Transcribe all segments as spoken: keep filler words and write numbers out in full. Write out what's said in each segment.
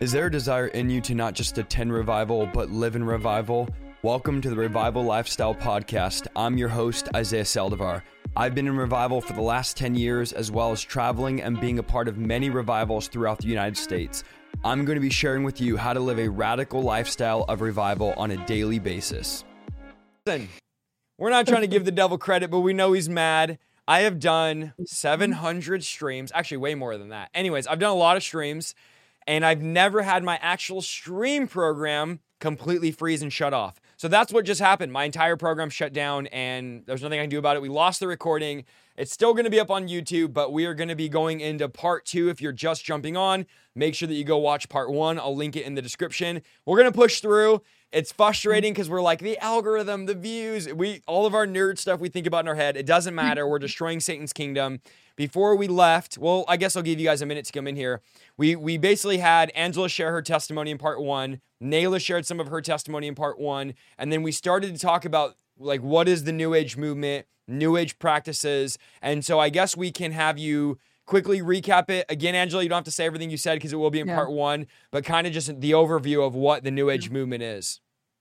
Is there a desire in you to not just attend revival, but live in revival? Welcome to the Revival Lifestyle Podcast. I'm your host, Isaiah Saldivar. I've been in revival for the last ten years, as well as traveling and being a part of many revivals throughout the United States. I'm going to be sharing with you how to live a radical lifestyle of revival on a daily basis. Listen, we're not trying to give the devil credit, but we know he's mad. I have done seven hundred streams, actually way more than that. Anyways, I've done a lot of streams, and I've never had my actual stream program completely freeze and shut off. So that's what just happened. My entire program shut down, and there's nothing I can do about it. We lost the recording. It's still going to be up on YouTube, but we are going to be going into part two. If you're just jumping on, make sure that you go watch part one. I'll link it in the description. We're going to push through. It's frustrating because we're like, the algorithm, the views, we all of our nerd stuff we think about in our head. It doesn't matter. We're destroying Satan's kingdom. Before we left, well, I guess I'll give you guys a minute to come in here. We we basically had Angela share her testimony in part one. Nayla shared some of her testimony in part one. And then we started to talk about, like, what is the New Age movement, New Age practices. And so I guess we can have you quickly recap it. Again, Angela, you don't have to say everything you said because it will be in yeah. part one, but kind of just the overview of what the New Age yeah. movement is.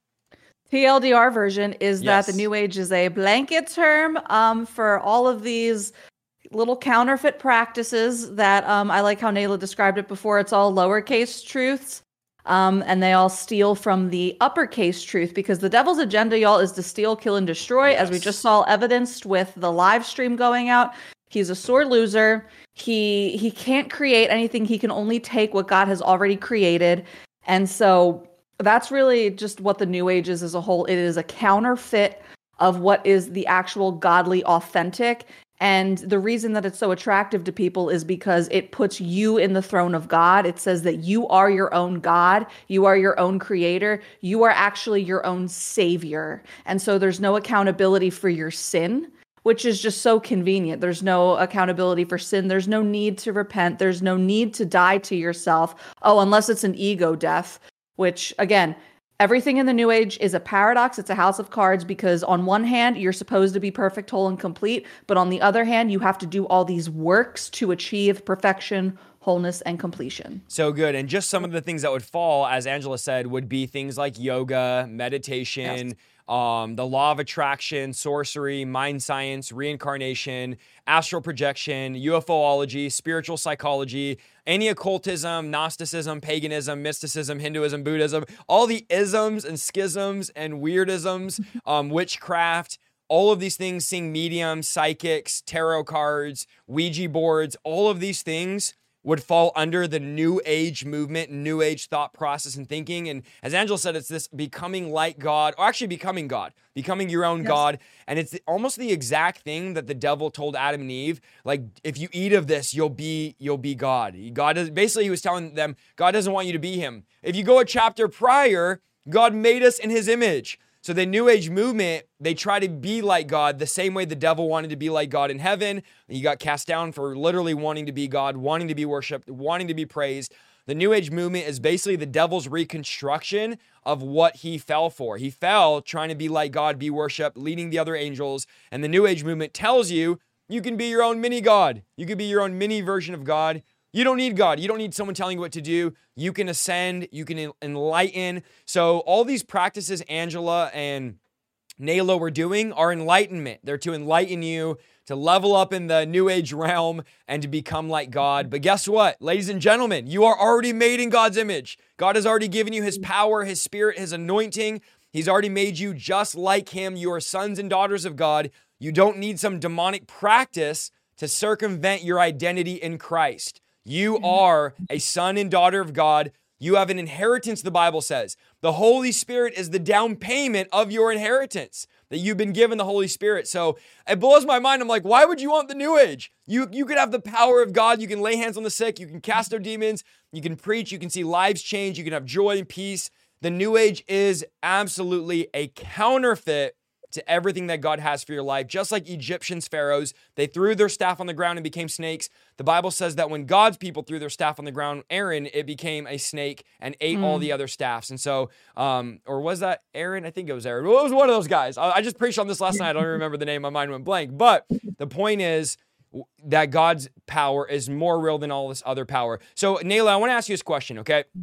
T L D R version is Yes. that the New Age is a blanket term um, for all of these little counterfeit practices that um, I like how Nayla described it before. It's all lowercase truths, um, and they all steal from the uppercase truth because the devil's agenda, y'all, is to steal, kill, and destroy, yes. as we just saw evidenced with the live stream going out. He's a sore loser. He he can't create anything. He can only take what God has already created. And so that's really just what the New Age is as a whole. It is a counterfeit of what is the actual godly, authentic. And the reason that it's so attractive to people is because it puts you in the throne of God. It says that you are your own God. You are your own creator. You are actually your own savior. And so there's no accountability for your sin, which is just so convenient. There's no accountability for sin. There's no need to repent. There's no need to die to yourself. Oh, unless it's an ego death, which, again, everything in the New Age is a paradox. It's a house of cards because on one hand, you're supposed to be perfect, whole, and complete. But on the other hand, you have to do all these works to achieve perfection, wholeness, and completion. So good. And just some of the things that would fall, as Angela said, would be things like yoga, meditation, yes. Um, the law of attraction, sorcery, mind science, reincarnation, astral projection, UFOlogy, spiritual psychology, any occultism, Gnosticism, paganism, mysticism, Hinduism, Buddhism, all the isms and schisms and weirdisms, um, witchcraft, all of these things, seeing mediums, psychics, tarot cards, Ouija boards, all of these things would fall under the New Age movement, New Age thought process and thinking. And as Angela said, it's this becoming like God, or actually becoming God, becoming your own yes. God. And it's the, almost the exact thing that the devil told Adam and Eve. Like, if you eat of this, you'll be you'll be God. God is, basically, he was telling them, God doesn't want you to be him. If you go a chapter prior, God made us in his image. So the New Age movement, they try to be like God the same way the devil wanted to be like God in heaven. He got cast down for literally wanting to be God, wanting to be worshiped, wanting to be praised. The New Age movement is basically the devil's reconstruction of what he fell for. He fell trying to be like God, be worshiped, leading the other angels. And the New Age movement tells you, you can be your own mini God. You can be your own mini version of God. You don't need God. You don't need someone telling you what to do. You can ascend. You can enlighten. So all these practices Angela and Nayla were doing are enlightenment. They're to enlighten you, to level up in the New Age realm, and to become like God. But guess what, ladies and gentlemen? You are already made in God's image. God has already given you his power, his spirit, his anointing. He's already made you just like him. You are sons and daughters of God. You don't need some demonic practice to circumvent your identity in Christ. You are a son and daughter of God. You have an inheritance, the Bible says. The Holy Spirit is the down payment of your inheritance, that you've been given the Holy Spirit. So it blows my mind. I'm like, why would you want the New Age? You, you could have the power of God. You can lay hands on the sick. You can cast out demons. You can preach. You can see lives change. You can have joy and peace. The New Age is absolutely a counterfeit to everything that God has for your life. Just like Egyptians, pharaohs, they threw their staff on the ground and became snakes. The Bible says that when God's people threw their staff on the ground, Aaron, it became a snake and ate mm. all the other staffs. And so, um, or was that Aaron? I think it was Aaron. Well, it was one of those guys. I, I just preached on this last night. I don't remember the name. My mind went blank. But the point is that God's power is more real than all this other power. So, Nayla, I want to ask you this question, okay?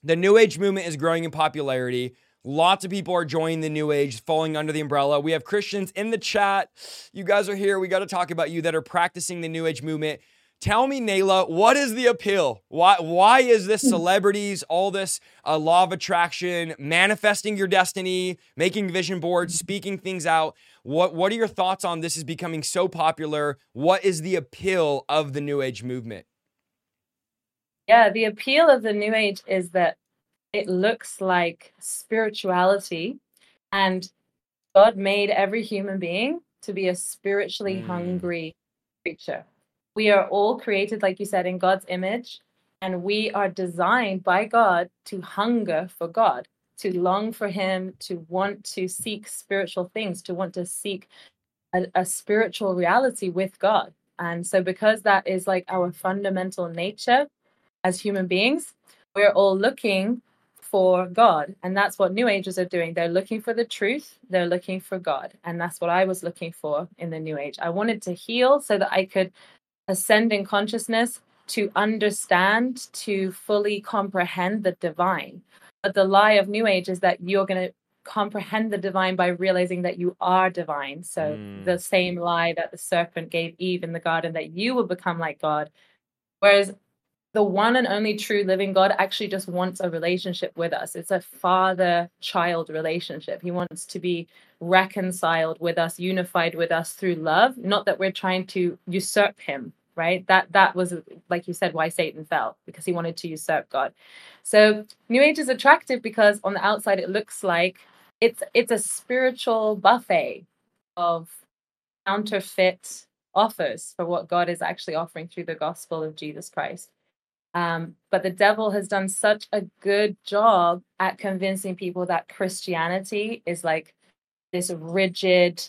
The New Age movement is growing in popularity. Lots of people are joining the New Age, falling under the umbrella. We have Christians in the chat. You guys are here. We got to talk about you that are practicing the New Age movement. Tell me, Nayla, what is the appeal? Why why is this celebrities, all this uh, law of attraction, manifesting your destiny, making vision boards, speaking things out? What what are your thoughts on this is becoming so popular? What is the appeal of the New Age movement? Yeah, the appeal of the New Age is that it looks like spirituality, and God made every human being to be a spiritually Mm. hungry creature. We are all created, like you said, in God's image, and we are designed by God to hunger for God, to long for Him, to want to seek spiritual things, to want to seek a, a spiritual reality with God. And so, because that is like our fundamental nature as human beings, we're all looking for God. And that's what New Agers are doing. They're looking for the truth. They're looking for God. And that's what I was looking for in the New Age. I wanted to heal so that I could ascend in consciousness, to understand, to fully comprehend the divine. But the lie of New Age is that you're going to comprehend the divine by realizing that you are divine. So Mm. the same lie that the serpent gave Eve in the garden, that you will become like God. Whereas the one and only true living God actually just wants a relationship with us. It's a father-child relationship. He wants to be reconciled with us, unified with us through love, not that we're trying to usurp him, right? That that was, like you said, why Satan fell, because he wanted to usurp God. So New Age is attractive because on the outside it looks like it's it's a spiritual buffet of counterfeit offers for what God is actually offering through the gospel of Jesus Christ. Um, but the devil has done such a good job at convincing people that Christianity is like this rigid,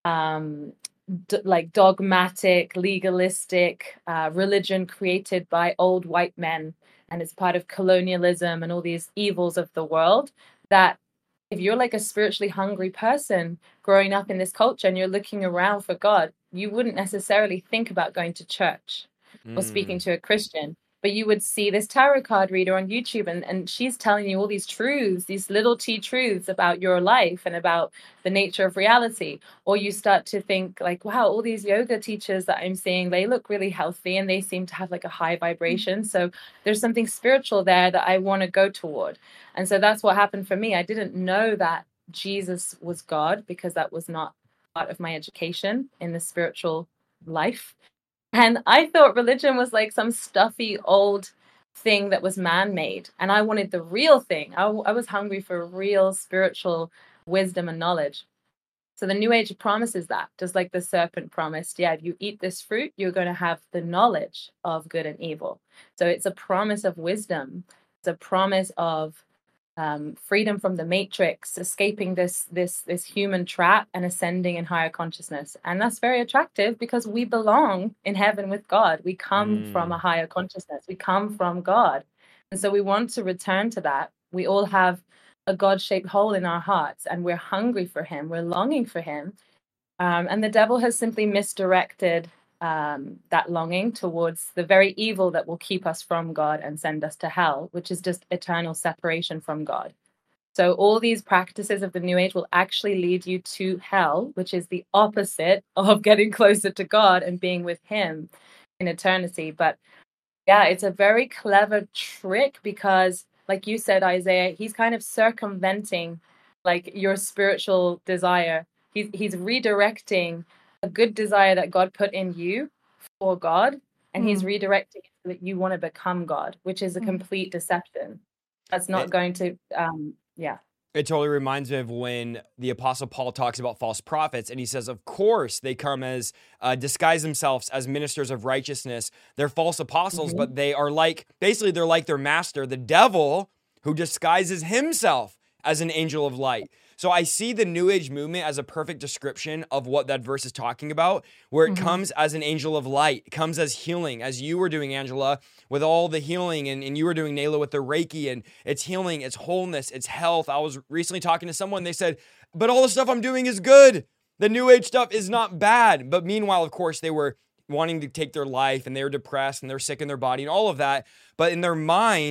um, d- like dogmatic, legalistic uh, religion created by old white men, and it's part of colonialism and all these evils of the world. That if you're like a spiritually hungry person growing up in this culture and you're looking around for God, you wouldn't necessarily think about going to church or speaking Mm. to a Christian. But you would see this tarot card reader on YouTube, and, and she's telling you all these truths, these little t truths about your life and about the nature of reality. Or you start to think like, wow, all these yoga teachers that I'm seeing, they look really healthy and they seem to have like a high vibration. So there's something spiritual there that I want to go toward. And so that's what happened for me. I didn't know that Jesus was God because that was not part of my education in the spiritual life. And I thought religion was like some stuffy old thing that was man-made. And I wanted the real thing. I, I was hungry for real spiritual wisdom and knowledge. So the New Age promises that, just like the serpent promised, yeah, if you eat this fruit, you're going to have the knowledge of good and evil. So it's a promise of wisdom. It's a promise of um, freedom from the matrix, escaping this this this human trap and ascending in higher consciousness. And that's very attractive because we belong in heaven with God. We come from a Mm. higher consciousness. We come from God. And so we want to return to that. We all have a God-shaped hole in our hearts, and we're hungry for him. We're longing for him. Um, and the devil has simply misdirected um, that longing towards the very evil that will keep us from God and send us to hell, which is just eternal separation from God. So all these practices of the New Age will actually lead you to hell, which is the opposite of getting closer to God and being with him in eternity. But yeah, it's a very clever trick because, like you said, Isaiah, he's kind of circumventing like your spiritual desire. He's he's redirecting a good desire that God put in you for God, and he's Mm. redirecting it so that you want to become God, which is a Mm. complete deception. That's not It, going to, um, yeah. it totally reminds me of when the Apostle Paul talks about false prophets, and he says, of course, they come as uh, disguise themselves as ministers of righteousness. They're false apostles, Mhm. but they are like, basically, they're like their master, the devil, who disguises himself as an angel of light. So I see the New Age movement as a perfect description of what that verse is talking about, where it Mhm. comes as an angel of light, it comes as healing, as you were doing, Angela, with all the healing, and, and you were doing, Nayla, with the Reiki, and it's healing, it's wholeness, it's health. I was recently talking to someone, they said, but all the stuff I'm doing is good. The New Age stuff is not bad. But meanwhile, of course, they were wanting to take their life, and they were depressed, and they're sick in their body, and all of that. But in their mind,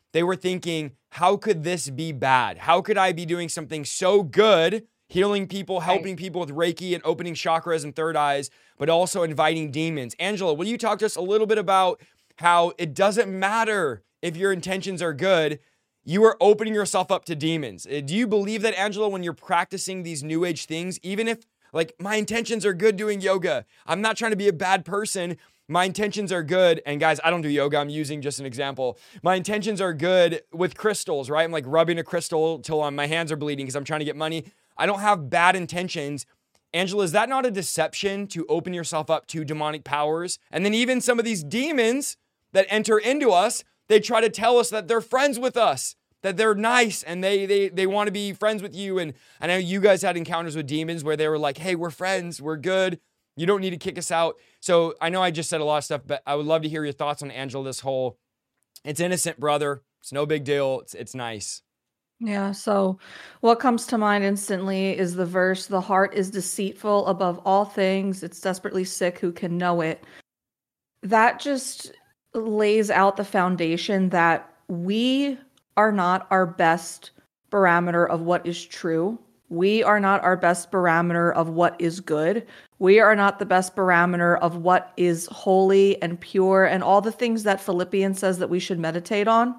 They were thinking, how could this be bad? How could I be doing something so good, healing people, helping people with Reiki and opening chakras and third eyes, but also inviting demons? Angela, will you talk to us a little bit about how it doesn't matter if your intentions are good, you are opening yourself up to demons? Do you believe that, Angela, when you're practicing these new age things, even if like my intentions are good doing yoga, I'm not trying to be a bad person, my intentions are good. And guys, I don't do yoga. I'm using just an example. My intentions are good with crystals, right? I'm like rubbing a crystal till my hands are bleeding because I'm trying to get money. I don't have bad intentions. Angela, is that not a deception to open yourself up to demonic powers? And then even some of these demons that enter into us, they try to tell us that they're friends with us, that they're nice and they they they want to be friends with you. And I know you guys had encounters with demons where they were like, hey, we're friends, we're good. You don't need to kick us out. So I know I just said a lot of stuff, but I would love to hear your thoughts on, Angela, this whole, it's innocent, brother. It's no big deal. It's it's nice. Yeah, so what comes to mind instantly is the verse, the heart is deceitful above all things. It's desperately sick. Who can know it? That just lays out the foundation that we are not our best barometer of what is true. We are not our best barometer of what is good. We are not the best barometer of what is holy and pure and all the things that Philippians says that we should meditate on.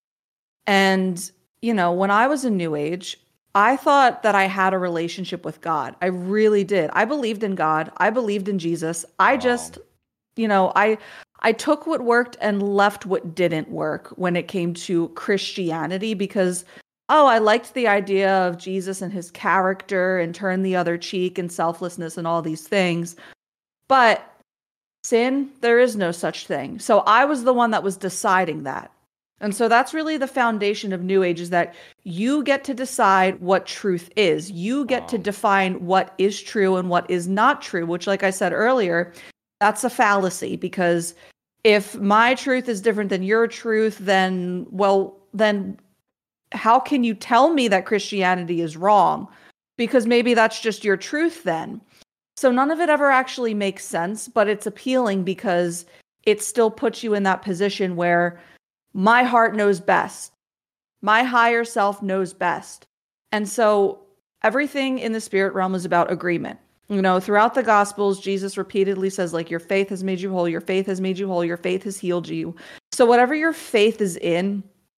And, you know, when I was in New Age, I thought that I had a relationship with God. I really did. I believed in God. I believed in Jesus. I Wow. just, you know, I I took what worked and left what didn't work when it came to Christianity because, oh, I liked the idea of Jesus and his character and turn the other cheek and selflessness and all these things. But sin, there is no such thing. So I was the one that was deciding that. And so that's really the foundation of New Age, is that you get to decide what truth is. You get Wow. to define what is true and what is not true, which, like I said earlier, that's a fallacy, because if my truth is different than your truth, then, well, then how can you tell me that Christianity is wrong? Because maybe that's just your truth then. So none of it ever actually makes sense, but it's appealing because it still puts you in that position where my heart knows best. My higher self knows best. And so everything in the spirit realm is about agreement. You know, throughout the Gospels, Jesus repeatedly says, like, your faith has made you whole, your faith has made you whole, your faith has healed you. So whatever your faith is in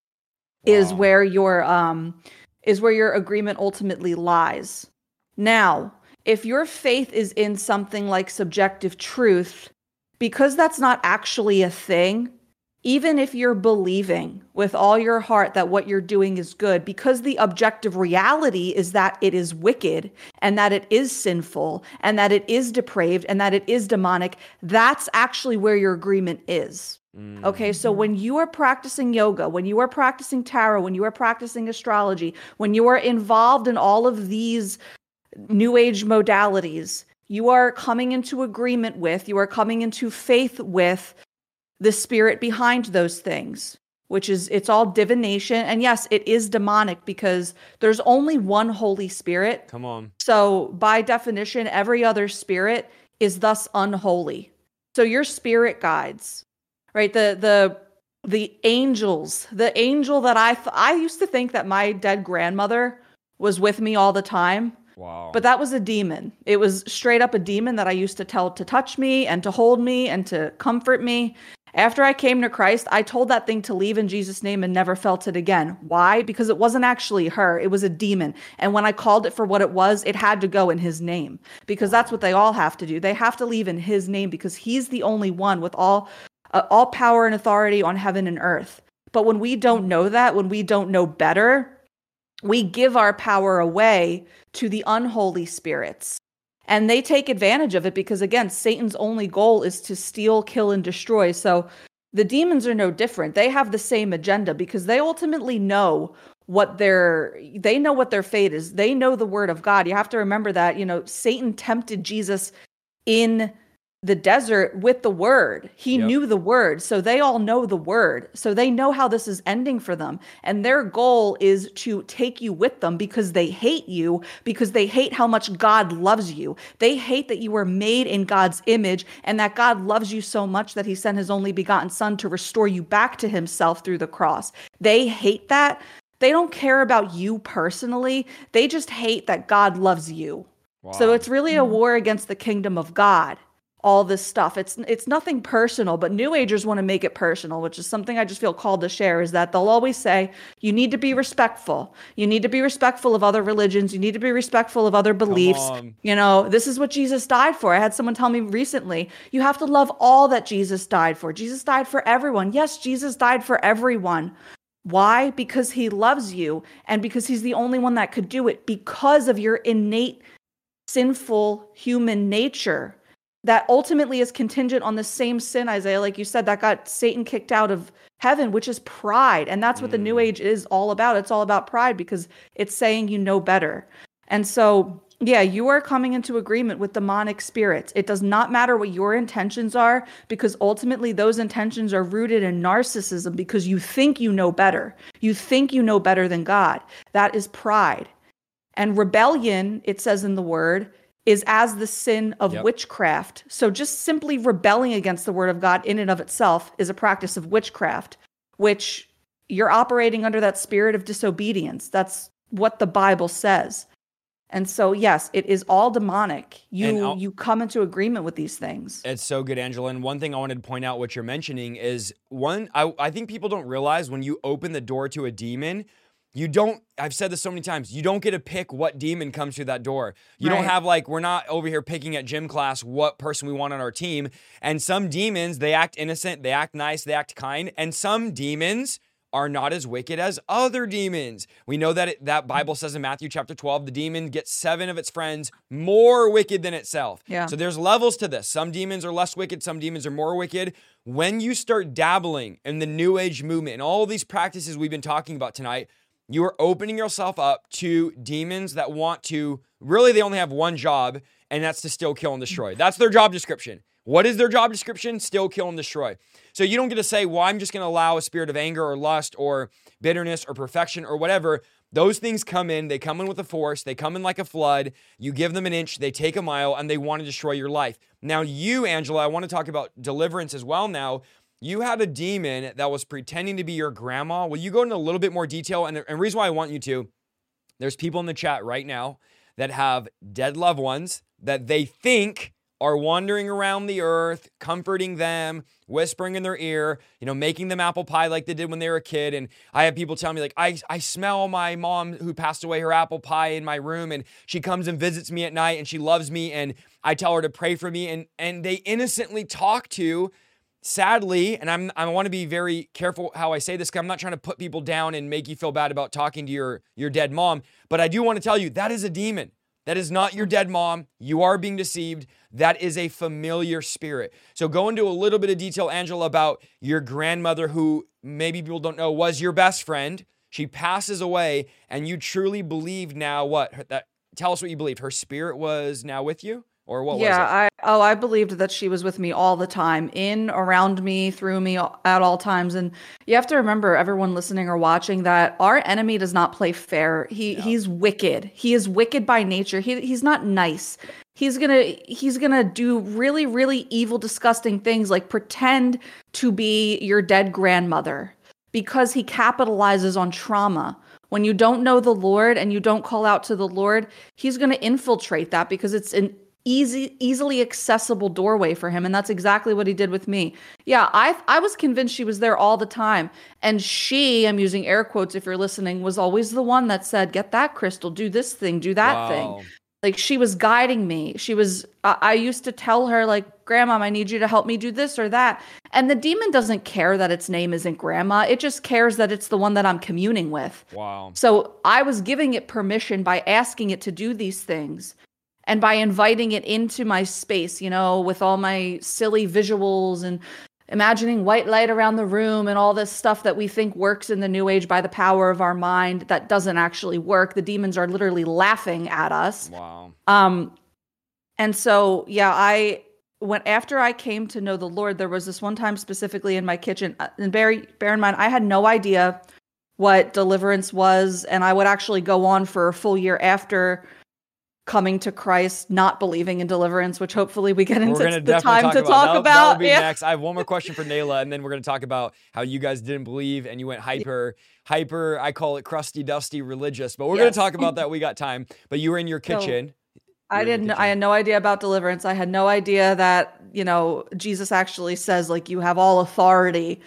is Wow. where your um is where your agreement ultimately lies. Now, if your faith is in something like subjective truth, because that's not actually a thing, even if you're believing with all your heart that what you're doing is good, because the objective reality is that it is wicked and that it is sinful and that it is depraved and that it is demonic, that's actually where your agreement is. Mm. Okay, so when you are practicing yoga, when you are practicing tarot, when you are practicing astrology, when you are involved in all of these New Age modalities, you are coming into agreement with, you are coming into faith with the spirit behind those things, which is, it's all divination. And yes, it is demonic because there's only one Holy Spirit. Come on. So by definition, every other spirit is thus unholy. So your spirit guides, right? The, the, the angels, the angel that I, th- I used to think that my dead grandmother was with me all the time. Wow. But that was a demon. It was straight up a demon that I used to tell to touch me and to hold me and to comfort me. After I came to Christ, I told that thing to leave in Jesus' name and never felt it again. Why? Because it wasn't actually her. It was a demon. And when I called it for what it was, it had to go in his name, because that's what they all have to do. They have to leave in his name because he's the only one with all, uh, all power and authority on heaven and earth. But when we don't know that, when we don't know better, we give our power away to the unholy spirits. And they take advantage of it because, again, Satan's only goal is to steal, kill, and destroy. So the demons are no different. They have the same agenda because they ultimately know what their, they know what their fate is. They know the word of God. You have to remember that, you know, Satan tempted Jesus in the desert with the word. He Yep. knew the word. So they all know the word. So they know how this is ending for them. And their goal is to take you with them because they hate you, because they hate how much God loves you. They hate that you were made in God's image and that God loves you so much that he sent his only begotten son to restore you back to himself through the cross. They hate that. They don't care about you personally. They just hate that God loves you. Wow. So it's really a war against the kingdom of God. All this stuff. It's it's nothing personal, but New Agers want to make it personal, which is something I just feel called to share, is that they'll always say, you need to be respectful. You need to be respectful of other religions. You need to be respectful of other beliefs. on. You know, this is what Jesus died for. I had someone tell me recently, you have to love all that Jesus died for. Jesus died for everyone. Yes, Jesus died for everyone. Why? Because he loves you and because he's the only one that could do it, because of your innate sinful human nature that ultimately is contingent on the same sin, Isaiah, like you said, that got Satan kicked out of heaven, which is pride. And that's what mm. the New Age is all about. It's all about pride because it's saying you know better. And so, yeah, you are coming into agreement with demonic spirits. It does not matter what your intentions are, because ultimately those intentions are rooted in narcissism because you think you know better. You think you know better than God. That is pride. And rebellion, it says in the word, is as the sin of yep. witchcraft. So just simply rebelling against the word of God in and of itself is a practice of witchcraft, which you're operating under that spirit of disobedience. That's what the Bible says. And so, yes, it is all demonic. You you come into agreement with these things. It's so good, Angela. And one thing I wanted to point out what you're mentioning is, one, I, I think people don't realize when you open the door to a demon, you don't, I've said this so many times, you don't get to pick what demon comes through that door. You right. don't have like, we're not over here picking at gym class what person we want on our team. And some demons, they act innocent, they act nice, they act kind. And some demons are not as wicked as other demons. We know that it, that Bible says in Matthew chapter twelve, the demon gets seven of its friends more wicked than itself. Yeah. So there's levels to this. Some demons are less wicked, some demons are more wicked. When you start dabbling in the New Age movement and all these practices we've been talking about tonight, you are opening yourself up to demons that want to, really they only have one job, and that's to steal, kill, and destroy. That's their job description. What is their job description? Steal, kill, and destroy. So you don't get to say, well, I'm just going to allow a spirit of anger or lust or bitterness or perfection or whatever. Those things come in, they come in with a force, they come in like a flood. You give them an inch, they take a mile, and they want to destroy your life. Now you, Angela, I want to talk about deliverance as well now. You had a demon that was pretending to be your grandma. Will you go into a little bit more detail? And the and reason why I want you to, there's people in the chat right now that have dead loved ones that they think are wandering around the earth, comforting them, whispering in their ear, you know, making them apple pie like they did when they were a kid. And I have people tell me like, I, I smell my mom who passed away, her apple pie in my room. And she comes and visits me at night and she loves me. And I tell her to pray for me. And, and they innocently talk to, sadly, and I'm, I want to be very careful how I say this, because I'm not trying to put people down and make you feel bad about talking to your, your dead mom. But I do want to tell you, that is a demon. That is not your dead mom. You are being deceived. That is a familiar spirit. So go into a little bit of detail, Angela, about your grandmother, who maybe people don't know was your best friend. She passes away, and you truly believe now what? That, tell us what you believed. Her spirit was now with you? Or what yeah, was it? I oh, I believed that she was with me all the time, in, around me, through me, at all times. And you have to remember, everyone listening or watching, that our enemy does not play fair. He yeah. he's wicked. He is wicked by nature. He he's not nice. He's gonna he's gonna do really, really evil, disgusting things, like pretend to be your dead grandmother, because he capitalizes on trauma. When you don't know the Lord and you don't call out to the Lord, he's gonna infiltrate that because it's an easy, easily accessible doorway for him. And that's exactly what he did with me. Yeah, I I was convinced she was there all the time. And she, I'm using air quotes if you're listening, was always the one that said, get that crystal, do this thing, do that wow. thing. Like, she was guiding me. She was, I, I used to tell her, like, Grandma, I need you to help me do this or that. And the demon doesn't care that its name isn't Grandma. It just cares that it's the one that I'm communing with. Wow. So I was giving it permission by asking it to do these things. And by inviting it into my space, you know, with all my silly visuals and imagining white light around the room and all this stuff that we think works in the New Age by the power of our mind, that doesn't actually work. The demons are literally laughing at us. Wow. Um, and so, yeah, I when after I came to know the Lord, there was this one time specifically in my kitchen, uh, and bear, bear in mind, I had no idea what deliverance was, and I would actually go on for a full year after coming to Christ, not believing in deliverance, which hopefully we get into the time talk to about. talk That'll, about. That'll be yeah. next. I have one more question for Nayla, and then we're going to talk about how you guys didn't believe and you went hyper, hyper, I call it crusty, dusty, religious, but we're yes. going to talk about that. We got time. But you were in your kitchen. So, I didn't, I had no idea about deliverance. I had no idea that, you know, Jesus actually says, like, you have all authority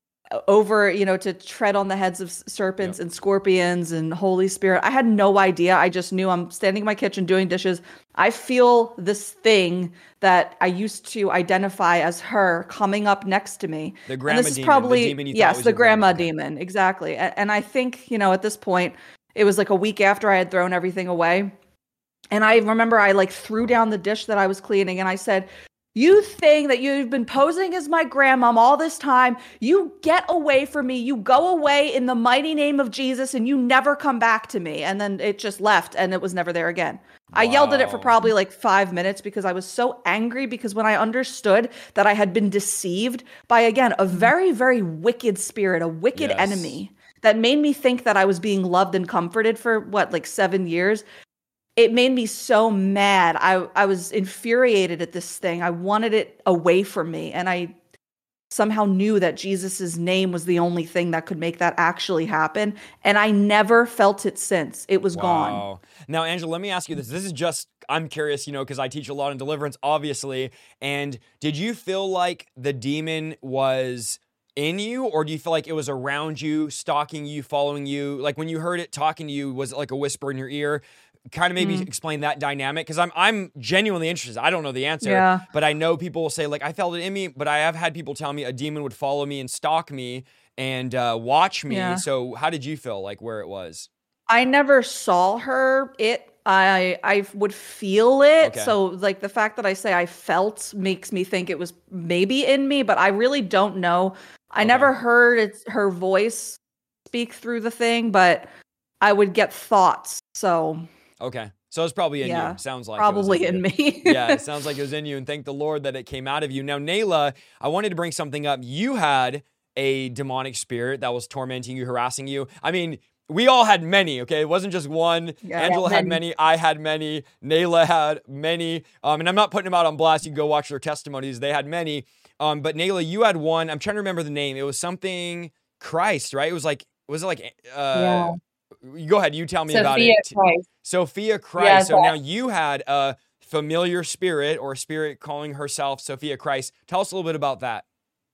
over, you know, to tread on the heads of serpents yep. and scorpions and Holy Spirit. I had no idea. I just knew. I'm standing in my kitchen doing dishes. I feel this thing that I used to identify as her coming up next to me. The grandma and this demon. Is probably, the demon you yes, the grandma, grandma demon. Exactly. And, and I think, you know, at this point, it was like a week after I had thrown everything away. And I remember I like threw down the dish that I was cleaning and I said, you think that you've been posing as my grandmom all this time. You get away from me. You go away in the mighty name of Jesus and you never come back to me. And then it just left and it was never there again. Wow. I yelled at it for probably like five minutes because I was so angry because when I understood that I had been deceived by, again, a very, very wicked spirit, a wicked yes. enemy that made me think that I was being loved and comforted for what, like seven years. It made me so mad. I, I was infuriated at this thing. I wanted it away from me. And I somehow knew that Jesus's name was the only thing that could make that actually happen. And I never felt it since. It was wow. gone. Now, Angela, let me ask you this. This is just, I'm curious, you know, because I teach a lot in deliverance, obviously. And did you feel like the demon was in you, or do you feel like it was around you, stalking you, following you? Like when you heard it talking to you, was it like a whisper in your ear? Kind of maybe mm. explain that dynamic, because I'm I'm genuinely interested. I don't know the answer, yeah. but I know people will say, like, I felt it in me, but I have had people tell me a demon would follow me and stalk me and uh, watch me. Yeah. So how did you feel like where it was? I never saw her. It I I would feel it. Okay. So like the fact that I say I felt makes me think it was maybe in me, but I really don't know. I okay. never heard it's her voice speak through the thing, but I would get thoughts. So okay. So it's probably in yeah, you. Sounds like probably it was in, in me. Yeah, it sounds like it was in you, and thank the Lord that it came out of you. Now, Nayla, I wanted to bring something up. You had a demonic spirit that was tormenting you, harassing you. I mean, we all had many, okay? It wasn't just one. Yeah, Angela had many. many. I had many. Nayla had many. Um, and I'm not putting them out on blast. You can go watch their testimonies. They had many. Um, but Nayla, you had one. I'm trying to remember the name. It was something Christ, right? It was like, was it like, uh, yeah. Go ahead. You tell me Sophia about it. Christ. Sophia Christ. Yeah, so now you had a familiar spirit or a spirit calling herself Sophia Christ. Tell us a little bit about that.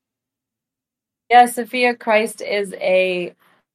Yeah, Sophia Christ is a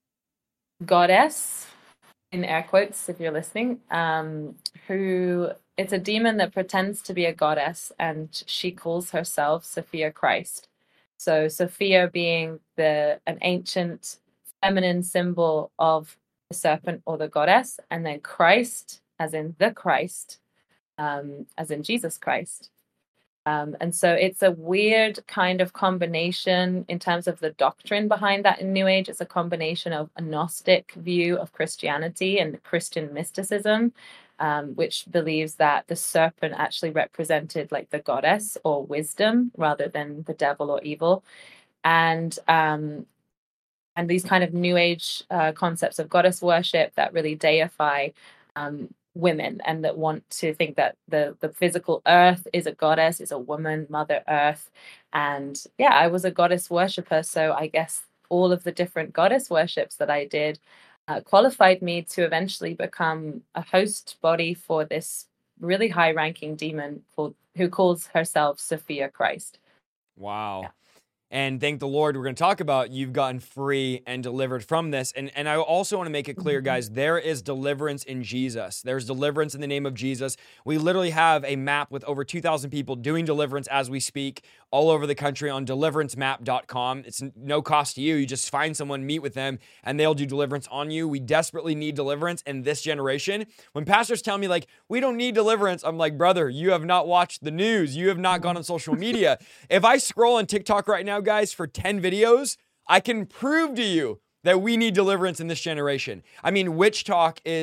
goddess, in air quotes, if you're listening, um, who it's a demon that pretends to be a goddess, and she calls herself Sophia Christ. So Sophia being the an ancient feminine symbol of the serpent or the goddess, and then Christ, as in the Christ, um, as in Jesus Christ. Um, and so it's a weird kind of combination in terms of the doctrine behind that in New Age. It's a combination of a Gnostic view of Christianity and Christian mysticism, um, which believes that the serpent actually represented like the goddess or wisdom rather than the devil or evil. And um, and these kind of New Age uh, concepts of goddess worship that really deify um, women and that want to think that the the physical earth is a goddess, is a woman, Mother Earth. And yeah, I was a goddess worshiper. So I guess all of the different goddess worships that I did uh, qualified me to eventually become a host body for this really high ranking demon called, who calls herself Sophia Christ. Wow. Yeah. And thank the Lord, we're going to talk about you've gotten free and delivered from this. And and I also want to make it clear, guys, there is deliverance in Jesus. There's deliverance in the name of Jesus. We literally have a map with over two thousand people doing deliverance as we speak all over the country on deliverance map dot com. It's no cost to you. You just find someone, meet with them, and they'll do deliverance on you. We desperately need deliverance in this generation. When pastors tell me, like, we don't need deliverance, I'm like, brother, you have not watched the news. You have not gone on social media. If I scroll on TikTok right now, guys, for ten videos, I can prove to you that we need deliverance in this generation. I mean, witch talk is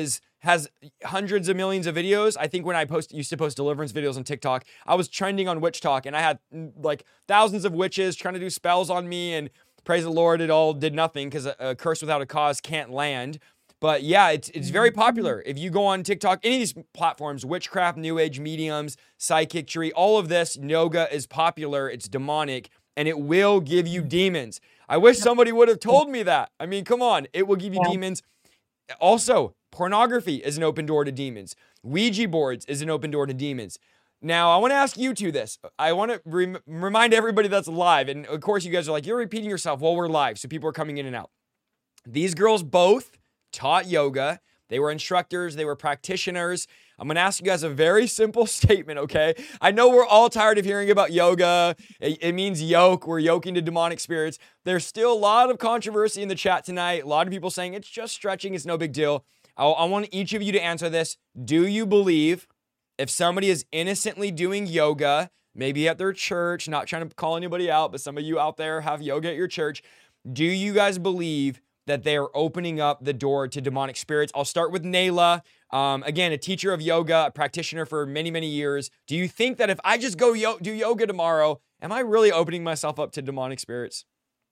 has hundreds of millions of videos. I think when I post used to post deliverance videos on TikTok, I was trending on Witch Talk, and I had mm, like thousands of witches trying to do spells on me, and praise the Lord, it all did nothing because a, a curse without a cause can't land. But yeah, it's it's very popular. If you go on TikTok, any of these platforms, witchcraft, new age, mediums, psychicry, all of this, yoga is popular. It's demonic, and it will give you demons. I wish somebody would have told me that. I mean, come on. It will give you Yeah. demons. Also, pornography is an open door to demons. Ouija boards is an open door to demons. Now, I want to ask you two this. I want to rem- remind everybody that's live. And of course, you guys are like, you're repeating yourself. Well, we're live, so people are coming in and out. These girls both taught yoga. They were instructors. They were practitioners. I'm going to ask you guys a very simple statement, okay? I know we're all tired of hearing about yoga. It, it means yoke. We're yoking to demonic spirits. There's still a lot of controversy in the chat tonight. A lot of people saying it's just stretching. It's no big deal. I, I want each of you to answer this. Do you believe if somebody is innocently doing yoga, maybe at their church, not trying to call anybody out, but some of you out there have yoga at your church, do you guys believe that they are opening up the door to demonic spirits? I'll start with Nayla. Um, again, a teacher of yoga, a practitioner for many, many years. Do you think that if I just go yo- do yoga tomorrow, am I really opening myself up to demonic spirits?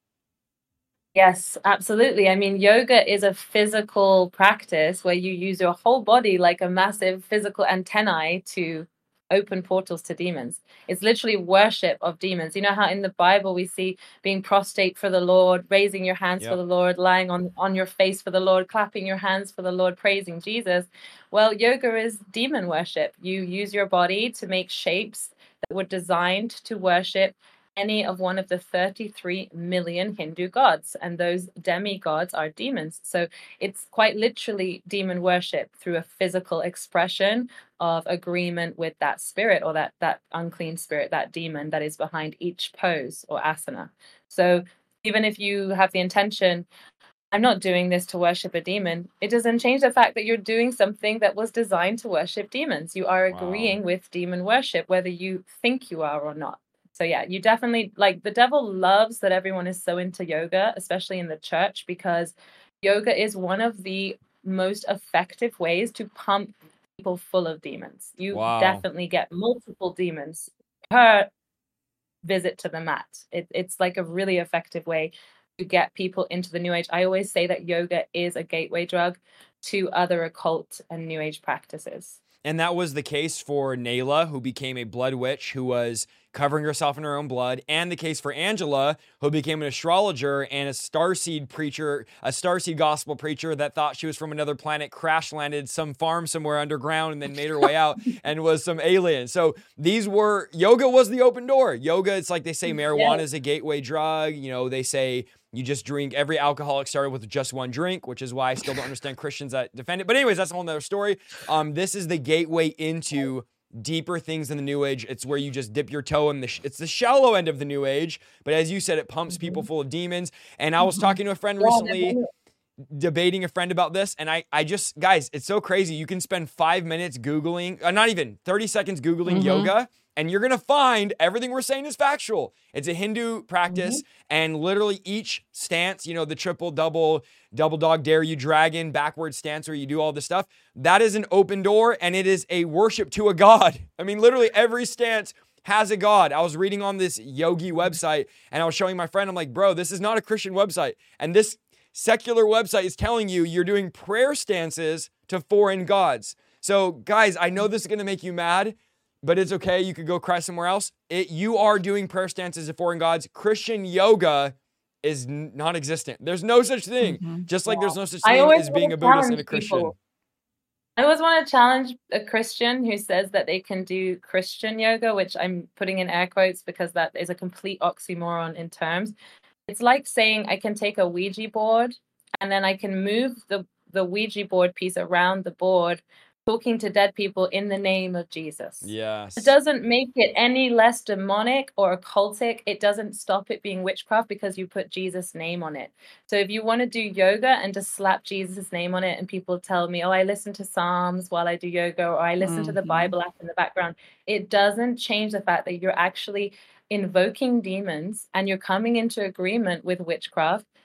Yes, absolutely. I mean, yoga is a physical practice where you use your whole body like a massive physical antennae to open portals to demons. It's literally worship of demons. You know how in the Bible we see being prostrate for the Lord, raising your hands Yep. for the Lord, lying on, on your face for the Lord, clapping your hands for the Lord, praising Jesus. Well, yoga is demon worship. You use your body to make shapes that were designed to worship any of one of the thirty-three million Hindu gods, and those demigods are demons. So it's quite literally demon worship through a physical expression of agreement with that spirit or that that unclean spirit, that demon that is behind each pose or asana. So even if you have the intention, I'm not doing this to worship a demon, it doesn't change the fact that you're doing something that was designed to worship demons. You are Wow. agreeing with demon worship, whether you think you are or not. So yeah, you definitely, like, the devil loves that everyone is so into yoga, especially in the church, because yoga is one of the most effective ways to pump people full of demons. You Wow. definitely get multiple demons per visit to the mat. It, it's like a really effective way to get people into the new age. I always say that yoga is a gateway drug to other occult and new age practices. And that was the case for Nayla, who became a blood witch, who was covering herself in her own blood, and the case for Angela, who became an astrologer and a starseed preacher, a starseed gospel preacher that thought she was from another planet, crash landed some farm somewhere underground, and then made her way out and was some alien. So these were, yoga was the open door. Yoga, it's like they say marijuana Yeah. is a gateway drug. You know, they say you just drink, every alcoholic started with just one drink, which is why I still don't understand Christians that defend it. But anyways, that's a whole nother story. Um, this is the gateway into deeper things in the new age. It's where you just dip your toe in the, sh- it's the shallow end of the new age. But as you said, it pumps people full of demons. And I was talking to a friend Yeah, recently, definitely. debating a friend about this. And I, I just, guys, it's so crazy. You can spend five minutes Googling, uh, not even thirty seconds Googling Mhm. yoga, and you're going to find everything we're saying is factual. It's a Hindu practice, and literally each stance, you know, the triple, double, double dog dare you dragon, backward stance where you do all this stuff, that is an open door, and it is a worship to a god. I mean, literally every stance has a god. I was reading on this yogi website, and I was showing my friend, I'm like, bro, this is not a Christian website. And this secular website is telling you you're doing prayer stances to foreign gods. So guys, I know this is going to make you mad, but it's okay. You could go cry somewhere else. It, you are doing prayer stances to foreign gods. Christian yoga is n- non-existent. There's no such thing. Mhm. Just like there's no such I thing always as being wanna a Buddhist and a challenge Christian. people. I always want to challenge a Christian who says that they can do Christian yoga, which I'm putting in air quotes because that is a complete oxymoron in terms. It's like saying I can take a Ouija board and then I can move the, the Ouija board piece around the board, talking to dead people in the name of Jesus. Yes. It doesn't make it any less demonic or occultic. It doesn't stop it being witchcraft because you put Jesus' name on it. So if you want to do yoga and just slap Jesus' name on it, and people tell me, oh, I listen to Psalms while I do yoga, or I listen to the Mhm. Bible app in the background, it doesn't change the fact that you're actually invoking demons and you're coming into agreement with witchcraft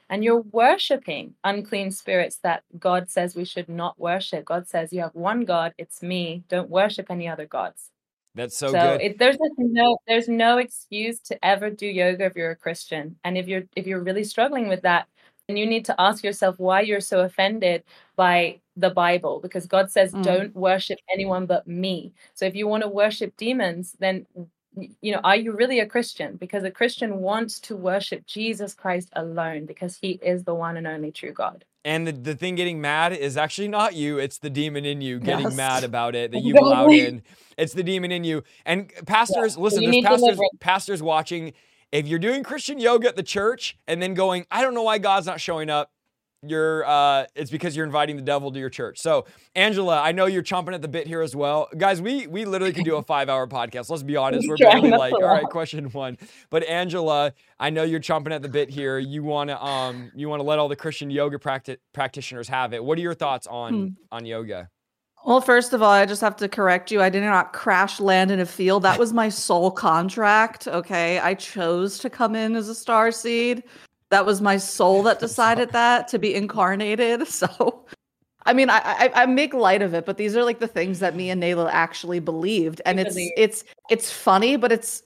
and you're worshiping unclean spirits that God says we should not worship. God says you have one God, it's me. Don't worship any other gods. That's so, So good. it, there's just no there's no excuse to ever do yoga if you're a Christian. And if you're if you're really struggling with that, then you need to ask yourself why you're so offended by the Bible, because God says Mm. don't worship anyone but me. So if you want to worship demons, then you know, are you really a Christian? Because a Christian wants to worship Jesus Christ alone, because he is the one and only true God. And the, the thing getting mad is actually not you. It's the demon in you getting Yes. mad about it that you've allowed Exactly. in. It's the demon in you. And pastors, Yeah. listen, You there's need pastors, deliverance. pastors watching. If you're doing Christian yoga at the church and then going, I don't know why God's not showing up, you're uh it's because you're inviting the devil to your church. So Angela, I know you're chomping at the bit here as well. Guys, we we literally could do a five hour podcast. Let's be honest. We're Trying barely not like, to all right, laugh. question one. But Angela, I know you're chomping at the bit here. You wanna um you wanna let all the Christian yoga practi- practitioners have it. What are your thoughts on Hmm. on yoga? Well, first of all, I just have to correct you. I did not crash land in a field. That was my sole contract. Okay. I chose to come in as a star seed. That was my soul that decided that to be incarnated. So, I mean, I, I I make light of it, but these are like the things that me and Nayla actually believed, and We it's believe. it's it's funny, but it's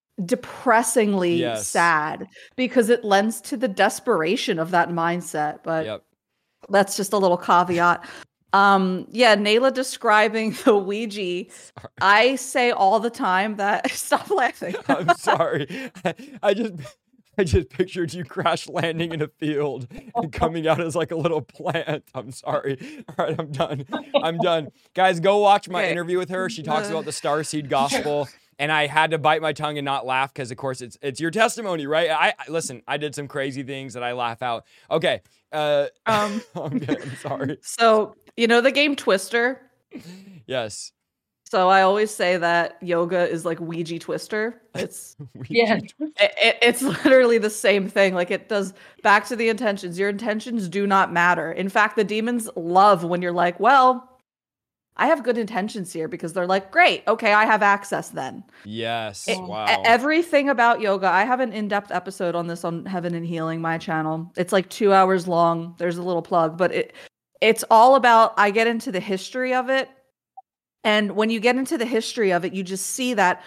depressingly Yes. sad because it lends to the desperation of that mindset. But Yep. that's just a little caveat. Um, yeah, Nayla describing the Ouija. I say all the time that stop laughing. I'm sorry. I just I just pictured you crash landing in a field and coming out as like a little plant. I'm sorry. All right, I'm done. I'm done. Guys, go watch my Okay. interview with her. She talks Uh, about the starseed gospel. And I had to bite my tongue and not laugh because, of course, it's it's your testimony, right? I, I listen. I did some crazy things that I laugh out. Okay, uh, Um, I'm, good. I'm sorry. so you know the game Twister. Yes. So I always say that yoga is like Ouija Twister. It's We- Yeah. it, it- it's literally the same thing. Like it does back to the intentions. Your intentions do not matter. In fact, the demons love when you're like, well, I have good intentions here, because they're like, great, okay, I have access then. Yes. It- wow. e- Everything about yoga. I have an in-depth episode on this on Heaven and Healing, my channel. It's like two hours long. There's a little plug, but it it's all about, I get into the history of it. And when you get into the history of it, you just see that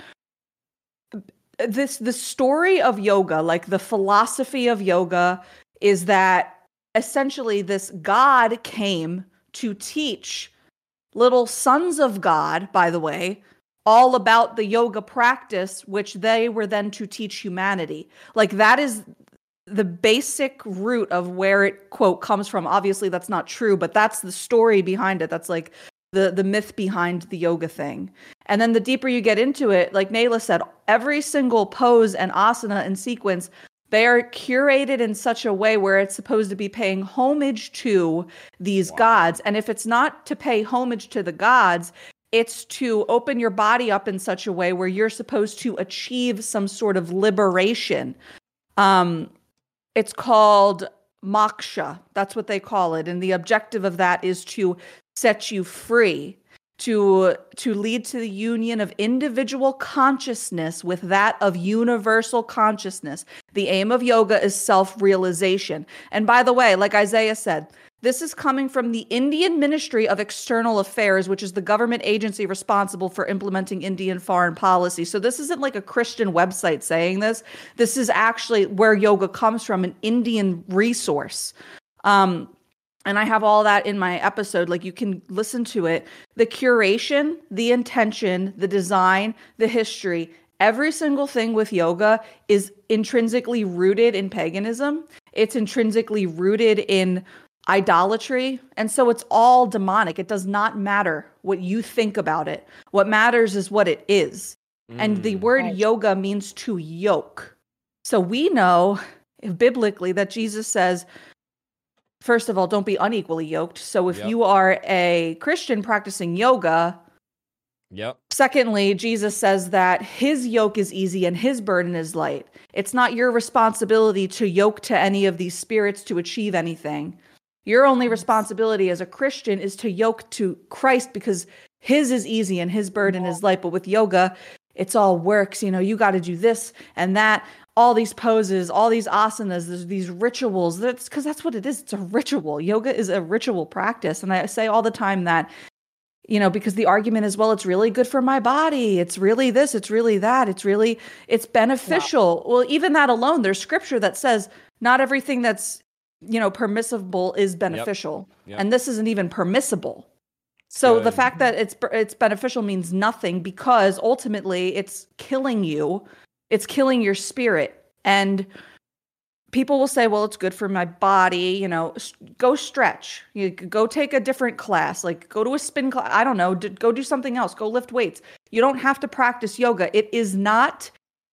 this the story of yoga, like the philosophy of yoga, is that essentially this God came to teach little sons of God, by the way, all about the yoga practice, which they were then to teach humanity. Like that is the basic root of where it, quote, comes from. Obviously, that's not true, but that's the story behind it. That's like the the myth behind the yoga thing. And then the deeper you get into it, like Nayla said, every single pose and asana and sequence, they are curated in such a way where it's supposed to be paying homage to these Wow. gods. And if it's not to pay homage to the gods, it's to open your body up in such a way where you're supposed to achieve some sort of liberation. Um, it's called moksha. That's what they call it. And the objective of that is to set you free, to to lead to the union of individual consciousness with that of universal consciousness. The aim of yoga is self-realization. And by the way, like Isaiah said, this is coming from the Indian Ministry of External Affairs, which is the government agency responsible for implementing Indian foreign policy. So this isn't like a Christian website saying this. This is actually where yoga comes from, an Indian resource. Um, and I have all that in my episode. Like you can listen to it. The curation, the intention, the design, the history, every single thing with yoga is intrinsically rooted in paganism. It's intrinsically rooted in idolatry. And so it's all demonic. It does not matter what you think about it. What matters is what it is. And the Mm. word Right. yoga means to yoke. So we know biblically that Jesus says, first of all, don't be unequally yoked. So if Yep. you are a Christian practicing yoga, Yep. secondly, Jesus says that his yoke is easy and his burden is light. It's not your responsibility to yoke to any of these spirits to achieve anything. Your only responsibility as a Christian is to yoke to Christ, because his is easy and his burden is light. But with yoga, it's all works. You know, you got to do this and that. all these poses, all these asanas, there's these rituals. That's because that's what it is. It's a ritual. Yoga is a ritual practice. And I say all the time that, you know, because the argument is, well, it's really good for my body. It's really this, it's really that. It's really, it's beneficial. Wow. Well, even that alone, there's scripture that says not everything that's, you know, permissible is beneficial. Yep. Yep. And this isn't even permissible. So good. The fact that it's it's beneficial means nothing, because ultimately it's killing you. It's killing your spirit. And people will say, well, it's good for my body. You know, go stretch. You go take a different class, like go to a spin class. I don't know. Go do something else. Go lift weights. You don't have to practice yoga. It is not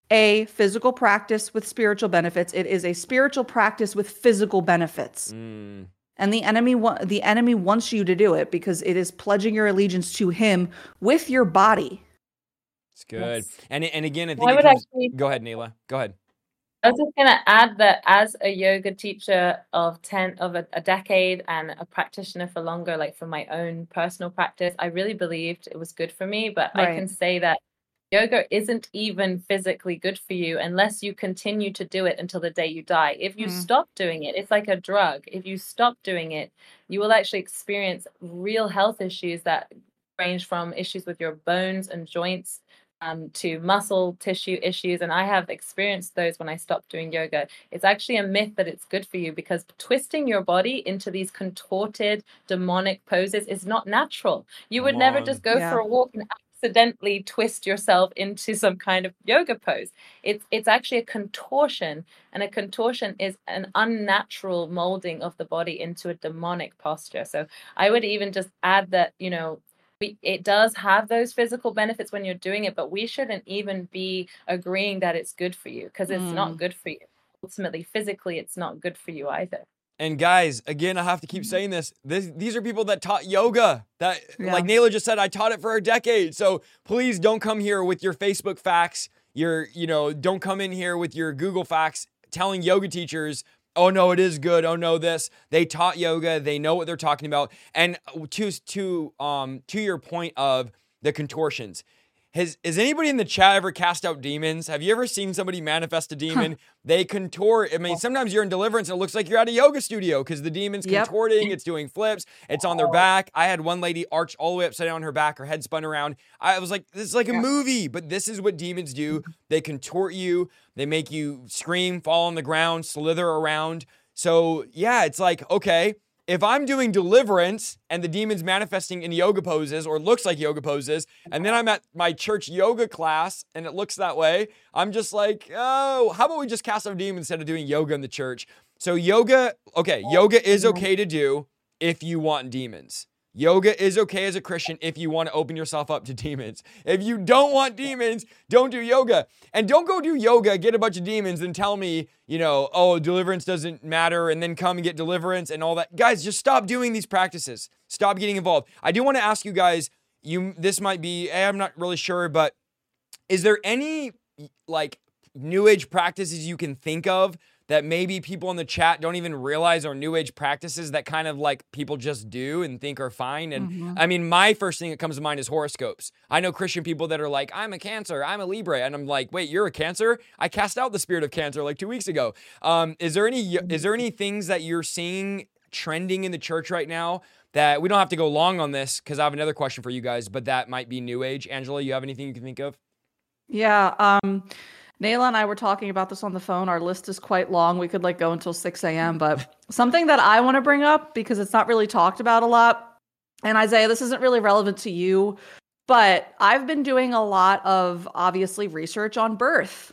a physical practice with spiritual benefits. It is a spiritual practice with physical benefits. Mm. And the enemy, wa- the enemy wants you to do it because it is pledging your allegiance to him with your body. It's good. Yes. And and again, I think well, it I comes, actually, go ahead, Neela. Go ahead. I was just going to add that as a yoga teacher of ten of a, a decade and a practitioner for longer, like for my own personal practice, I really believed it was good for me. But right. I can say that yoga isn't even physically good for you unless you continue to do it until the day you die. If you mm. stop doing it, it's like a drug. If you stop doing it, you will actually experience real health issues that range from issues with your bones and joints um, to muscle tissue issues. And I have experienced those when I stopped doing yoga. It's actually a myth that it's good for you, because twisting your body into these contorted demonic poses is not natural. You would Come never on. just go yeah. for a walk and accidentally twist yourself into some kind of yoga pose. It's it's actually a contortion, and a contortion is an unnatural molding of the body into a demonic posture. So I would even just add that, you know, we, it does have those physical benefits when you're doing it, but we shouldn't even be agreeing that it's good for you, because it's mm. not good for you. Ultimately, physically, it's not good for you either. And guys, again, I have to keep saying this. this these are people that taught yoga. That, yeah. like Neela just said, I taught it for a decade. So please don't come here with your Facebook facts. Your, you know, don't come in here with your Google facts telling yoga teachers, oh no, it is good. Oh no, this. They taught yoga. They know what they're talking about. And to to um to your point of the contortions. Has, has anybody in the chat ever cast out demons? Have you ever seen somebody manifest a demon? Huh. They contort. I mean, sometimes you're in deliverance and it looks like you're at a yoga studio because the demon's yep. contorting, it's doing flips, it's on their back. I had one lady arch all the way upside down on her back, her head spun around. I was like, this is like a yeah. movie, but this is what demons do. They contort you. They make you scream, fall on the ground, slither around. So yeah, it's like, okay, if I'm doing deliverance and the demon's manifesting in yoga poses or looks like yoga poses, and then I'm at my church yoga class and it looks that way, I'm just like, oh, how about we just cast out demons instead of doing yoga in the church? So yoga, okay, yoga is okay to do if you want demons. Yoga is okay as a Christian if you want to open yourself up to demons. If you don't want demons, don't do yoga. And don't go do yoga, get a bunch of demons, and tell me, you know, oh, deliverance doesn't matter, and then come and get deliverance and all that. Guys, just stop doing these practices. Stop getting involved. I do want to ask you guys, you this might be, I'm not really sure, but is there any, like, New Age practices you can think of that maybe people in the chat don't even realize are New Age practices that kind of like people just do and think are fine? And mm-hmm. I mean, my first thing that comes to mind is horoscopes. I know Christian people that are like, I'm a Cancer, I'm a Libra. And I'm like, wait, you're a Cancer? I cast out the spirit of Cancer like two weeks ago. Um, is there any, is there any things that you're seeing trending in the church right now that we don't have to go long on this, because I have another question for you guys, but that might be New Age? Angela, you have anything you can think of? Yeah. Um, Neela and I were talking about this on the phone. Our list is quite long. We could like go until six a.m. But something that I want to bring up, because it's not really talked about a lot. And Isaiah, this isn't really relevant to you, but I've been doing a lot of obviously research on birth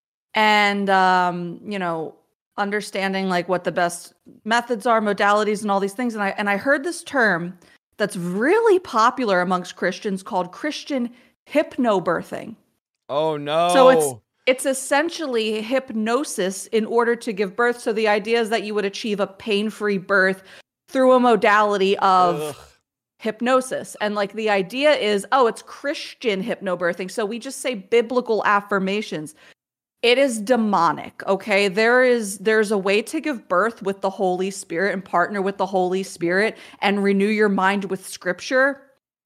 and, um, you know, understanding like what the best methods are, modalities, and all these things. And I, and I heard this term that's really popular amongst Christians called Christian hypnobirthing. Oh no. So it's, It's essentially hypnosis in order to give birth. So the idea is that you would achieve a pain-free birth through a modality of Ugh. hypnosis. And like the idea is, oh, it's Christian hypnobirthing. So we just say biblical affirmations. It is demonic, okay? There is there's a way to give birth with the Holy Spirit and partner with the Holy Spirit and renew your mind with scripture.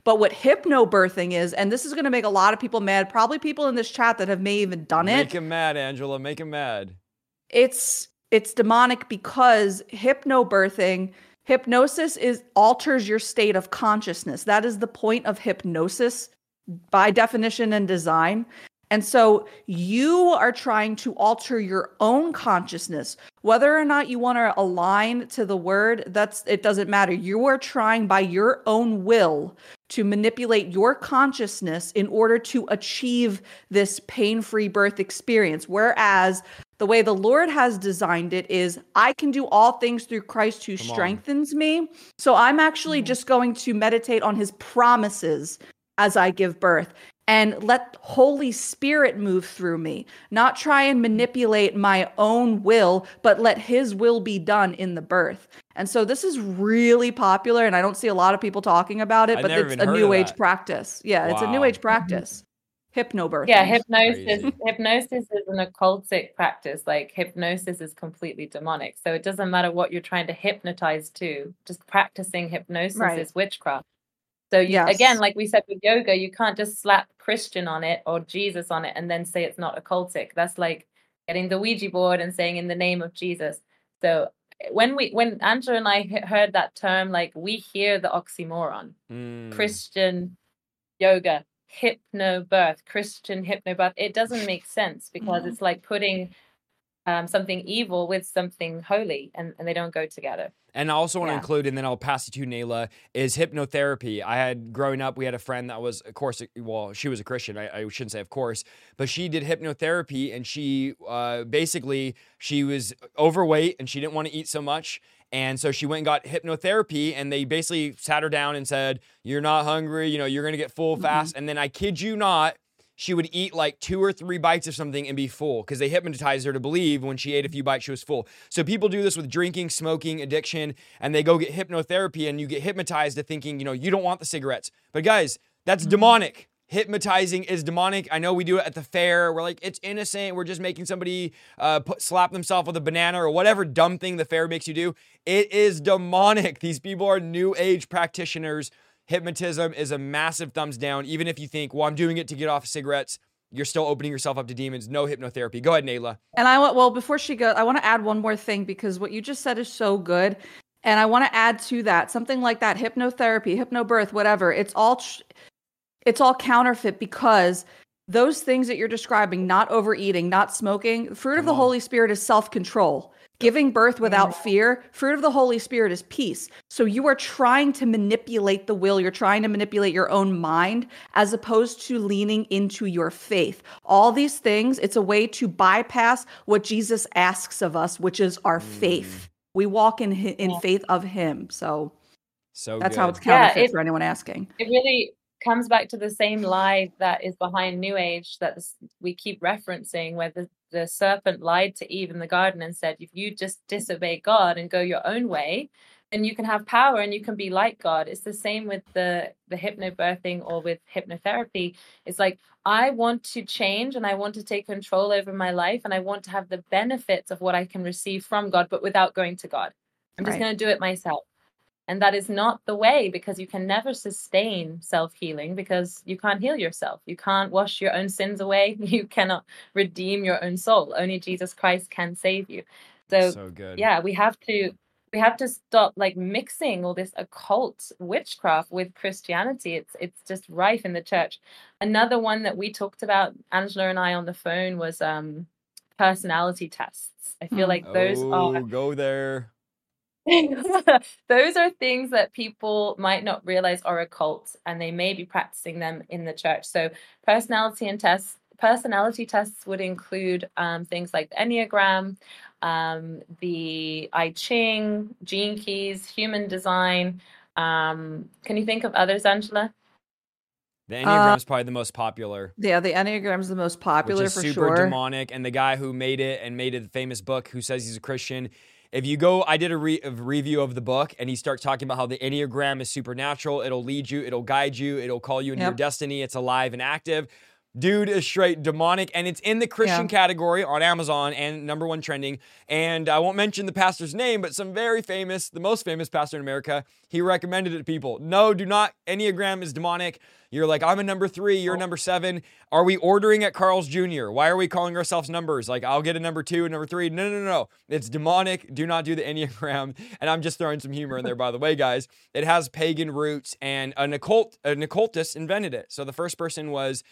But what hypnobirthing is, and this is going to make a lot of people mad, probably people in this chat that have may even done Make it. him mad, Angela. Make him mad. It's it's demonic because hypnobirthing, hypnosis is alters your state of consciousness. That is the point of hypnosis by definition and design. And so you are trying to alter your own consciousness, whether or not you want to align to the word, that's it doesn't matter. You are trying by your own will to manipulate your consciousness in order to achieve this pain-free birth experience. Whereas the way the Lord has designed it is I can do all things through Christ who Come on. strengthens me. So I'm actually just going to meditate on his promises as I give birth. And let Holy Spirit move through me, not try and manipulate my own will, but let his will be done in the birth. And so this is really popular, and I don't see a lot of people talking about it, I've but never it's even a heard new of age that. practice. Yeah, it's a new Wow. age practice. Hypnobirthing. Yeah, hypnosis. Crazy. Hypnosis is an occultic practice. Like hypnosis is completely demonic. So it doesn't matter what you're trying to hypnotize to. Just practicing hypnosis Right. is witchcraft. So you, Yes. again, like we said with yoga, you can't just slap Christian on it or Jesus on it and then say it's not occultic. That's like getting the Ouija board and saying in the name of Jesus. So when we, when Angela and I he- heard that term, like we hear the oxymoron, Mm. Christian yoga, hypnobirth, Christian hypnobirth. It doesn't make sense because Mhm. it's like putting um, something evil with something holy, and, and they don't go together. And I also want to Yeah. include, and then I'll pass it to Nayla, is hypnotherapy. I had, growing up, we had a friend that was, of course, well, she was a Christian. I, I shouldn't say of course, but she did hypnotherapy, and she uh, basically, she was overweight, and she didn't want to eat so much. And so she went and got hypnotherapy, and they basically sat her down and said, you're not hungry, you know, you're going to get full fast. And then I kid you not, she would eat like two or three bites of something and be full because they hypnotized her to believe when she ate a few bites, she was full. So people do this with drinking, smoking, addiction, and they go get hypnotherapy and you get hypnotized to thinking, you know, you don't want the cigarettes. But guys, that's demonic. Hypnotizing is demonic. I know we do it at the fair. We're like, it's innocent. We're just making somebody uh, put, slap themselves with a banana or whatever dumb thing the fair makes you do. It is demonic. These people are new age practitioners. Hypnotism is a massive thumbs down. Even if you think, well, I'm doing it to get off cigarettes, you're still opening yourself up to demons. No hypnotherapy. Go ahead, Nayla. And I want, well, before she goes, I want to add one more thing because what you just said is so good. And I want to add to that something like that, hypnotherapy, hypnobirth, whatever. It's all, tr- it's all counterfeit because those things that you're describing, not overeating, not smoking, the fruit of Come the on. Holy Spirit is self-control. Giving birth without fear, fruit of the Holy Spirit is peace. So you are trying to manipulate the will. You're trying to manipulate your own mind as opposed to leaning into your faith. All these things, it's a way to bypass what Jesus asks of us, which is our faith. We walk in hi- in Yeah. faith of him. So So that's good. how it's Yeah, counterfeit it- for anyone asking. It really comes back to the same lie that is behind New Age that this, we keep referencing, where the, the serpent lied to Eve in the garden and said, if you just disobey God and go your own way, then you can have power and you can be like God. It's the same with the, the hypnobirthing or with hypnotherapy. It's like, I want to change and I want to take control over my life and I want to have the benefits of what I can receive from God, but without going to God. I'm just Right. going to do it myself. And that is not the way, because you can never sustain self-healing because you can't heal yourself. You can't wash your own sins away. You cannot redeem your own soul. Only Jesus Christ can save you. So, So good. yeah, we have to we have to stop like mixing all this occult witchcraft with Christianity. It's it's just rife in the church. Another one that we talked about, Angela and I on the phone, was um personality tests. I feel Hmm. like those oh, are go there. those are things that people might not realize are occult, and they may be practicing them in the church. So personality and tests, personality tests would include um, things like the Enneagram, um, the I Ching, Gene Keys, Human Design. Um, can you think of others, Angela? The Uh, Enneagram is probably the most popular, Yeah, the Enneagram is the most which popular is for super sure. demonic. And the guy who made it and made it the famous book, who says he's a Christian, if you go, I did a, re- a review of the book, and he starts talking about how the Enneagram is supernatural. It'll lead you, it'll guide you, it'll call you into your Yep. destiny. It's alive and active. Dude is straight demonic, and it's in the Christian Yeah. category on Amazon and number one trending. And I won't mention the pastor's name, but some very famous, the most famous pastor in America, he recommended it to people. No, do not. Enneagram is demonic. You're like, I'm a number three, you're a number seven. Are we ordering at Carl's Junior? Why are we calling ourselves numbers? Like, I'll get a number two, a number three. No, no, no, no. It's demonic. Do not do the Enneagram. And I'm just throwing some humor in there, by the way, guys. It has pagan roots, and an occult, an occultist invented it. So the first person was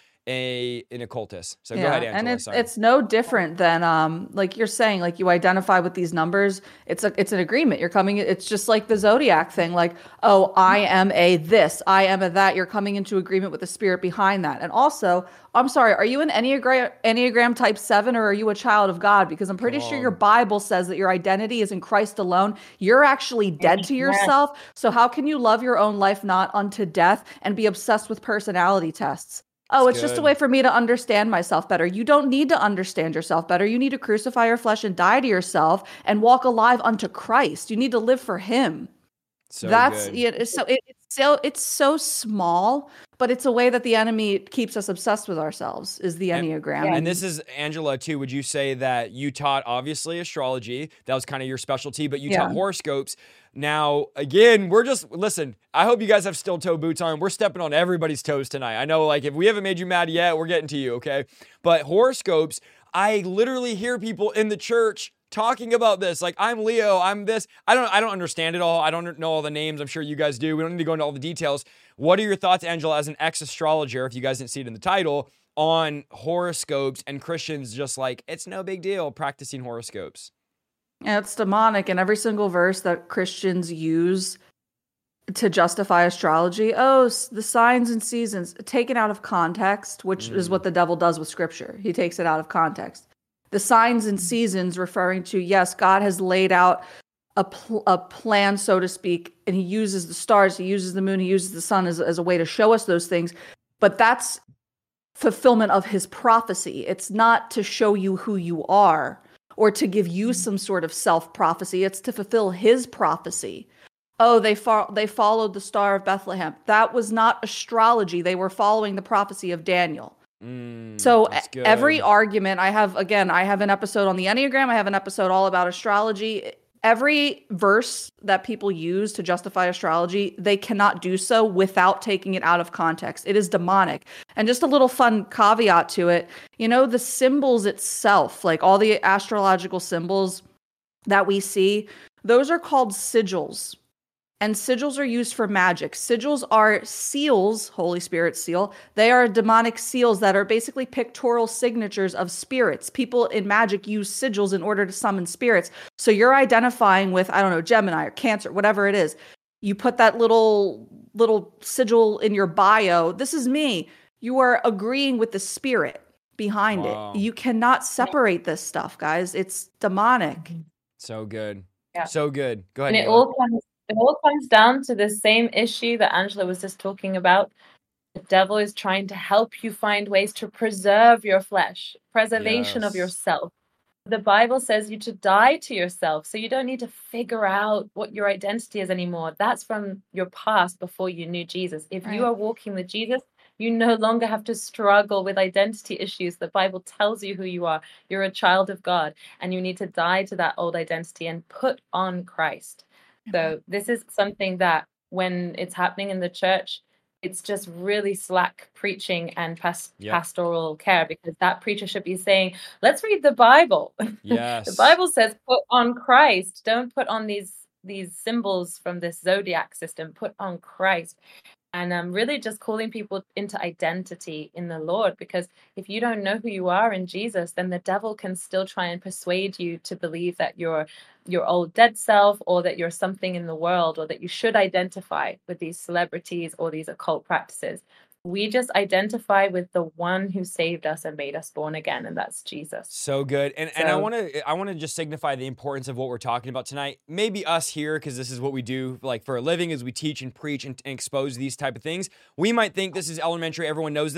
a an occultist. So go ahead, Angela. And it's Sorry. it's no different than um like you're saying, like you identify with these numbers. It's a it's an agreement. You're coming. It's just like the zodiac thing. Like, oh, I am a this, I am a that. You're coming into agreement with the spirit behind that. And also, I'm sorry, are you an Enneagram Enneagram type seven, or are you a child of God? Because I'm pretty Come sure on. your Bible says that your identity is in Christ alone. You're actually dead to Yes. yourself. So how can you love your own life not unto death and be obsessed with personality tests? Oh, That's it's just a good. way for me to understand myself better. You don't need to understand yourself better. You need to crucify your flesh and die to yourself and walk alive unto Christ. You need to live for Him. So That's good. yeah, it's so it, it's so it's so small, but it's a way that the enemy keeps us obsessed with ourselves. Is the And- Enneagram? And this is, Angela, too, would you say that you taught, obviously, astrology? That was kind of your specialty, but you taught Yeah. horoscopes. Now, again, we're just, listen, I hope you guys have steel toe boots on. We're stepping on everybody's toes tonight. I know, like, if we haven't made you mad yet, we're getting to you, okay? But horoscopes, I literally hear people in the church talking about this. Like, I'm Leo, I'm this. I don't I don't understand it all. I don't know all the names. I'm sure you guys do. We don't need to go into all the details. What are your thoughts, Angela, as an ex-astrologer, if you guys didn't see it in the title, on horoscopes and Christians just like, it's no big deal practicing horoscopes? Yeah, it's demonic. And every single verse that Christians use to justify astrology, oh, s- the signs and seasons, taken out of context, which is what the devil does with scripture. He takes it out of context. The signs and seasons referring to, yes, God has laid out a, pl- a plan, so to speak, and he uses the stars, he uses the moon, he uses the sun as, as a way to show us those things. But that's fulfillment of his prophecy. It's not to show you who you are or to give you some sort of self-prophecy. It's to fulfill his prophecy. Oh, they fo- they followed the Star of Bethlehem. That was not astrology. They were following the prophecy of Daniel. Mm, So that's e- every good. argument I have, again, I have an episode on the Enneagram. I have an episode all about astrology. Every verse that people use to justify astrology, they cannot do so without taking it out of context. It is demonic. And just a little fun caveat to it, you know, the symbols itself, like all the astrological symbols that we see, those are called sigils. And sigils are used for magic. Sigils are seals, Holy Spirit seal. They are demonic seals that are basically pictorial signatures of spirits. People in magic use sigils in order to summon spirits. So you're identifying with, I don't know, Gemini or Cancer, whatever it is. You put that little little sigil in your bio. This is me. You are agreeing with the spirit behind Wow. it. You cannot separate this stuff, guys. It's demonic. So good. Yeah. So good. Go ahead, And it Nayla. all comes it all comes down to the same issue that Angela was just talking about. The devil is trying to help you find ways to preserve your flesh, preservation of Yes. yourself. The Bible says you to die to yourself, so you don't need to figure out what your identity is anymore. That's from your past before you knew Jesus. If you Right. are walking with Jesus, you no longer have to struggle with identity issues. The Bible tells you who you are. You're a child of God, and you need to die to that old identity and put on Christ. So this is something that when it's happening in the church, it's just really slack preaching and pas- Yep. pastoral care, because that preacher should be saying, let's read the Bible. Yes. The Bible says put on Christ. Don't put on these these symbols from this zodiac system. Put on Christ. And I'm really just calling people into identity in the Lord, because if you don't know who you are in Jesus, then the devil can still try and persuade you to believe that you're your old dead self, or that you're something in the world, or that you should identify with these celebrities or these occult practices. We just identify with the one who saved us and made us born again, and that's Jesus. So good. And and I So- want to I want to just signify the importance of what we're talking about tonight. Maybe us here, because this is what we do like for a living, is we teach and preach and, and expose these type of things. We might think this is elementary, everyone knows this.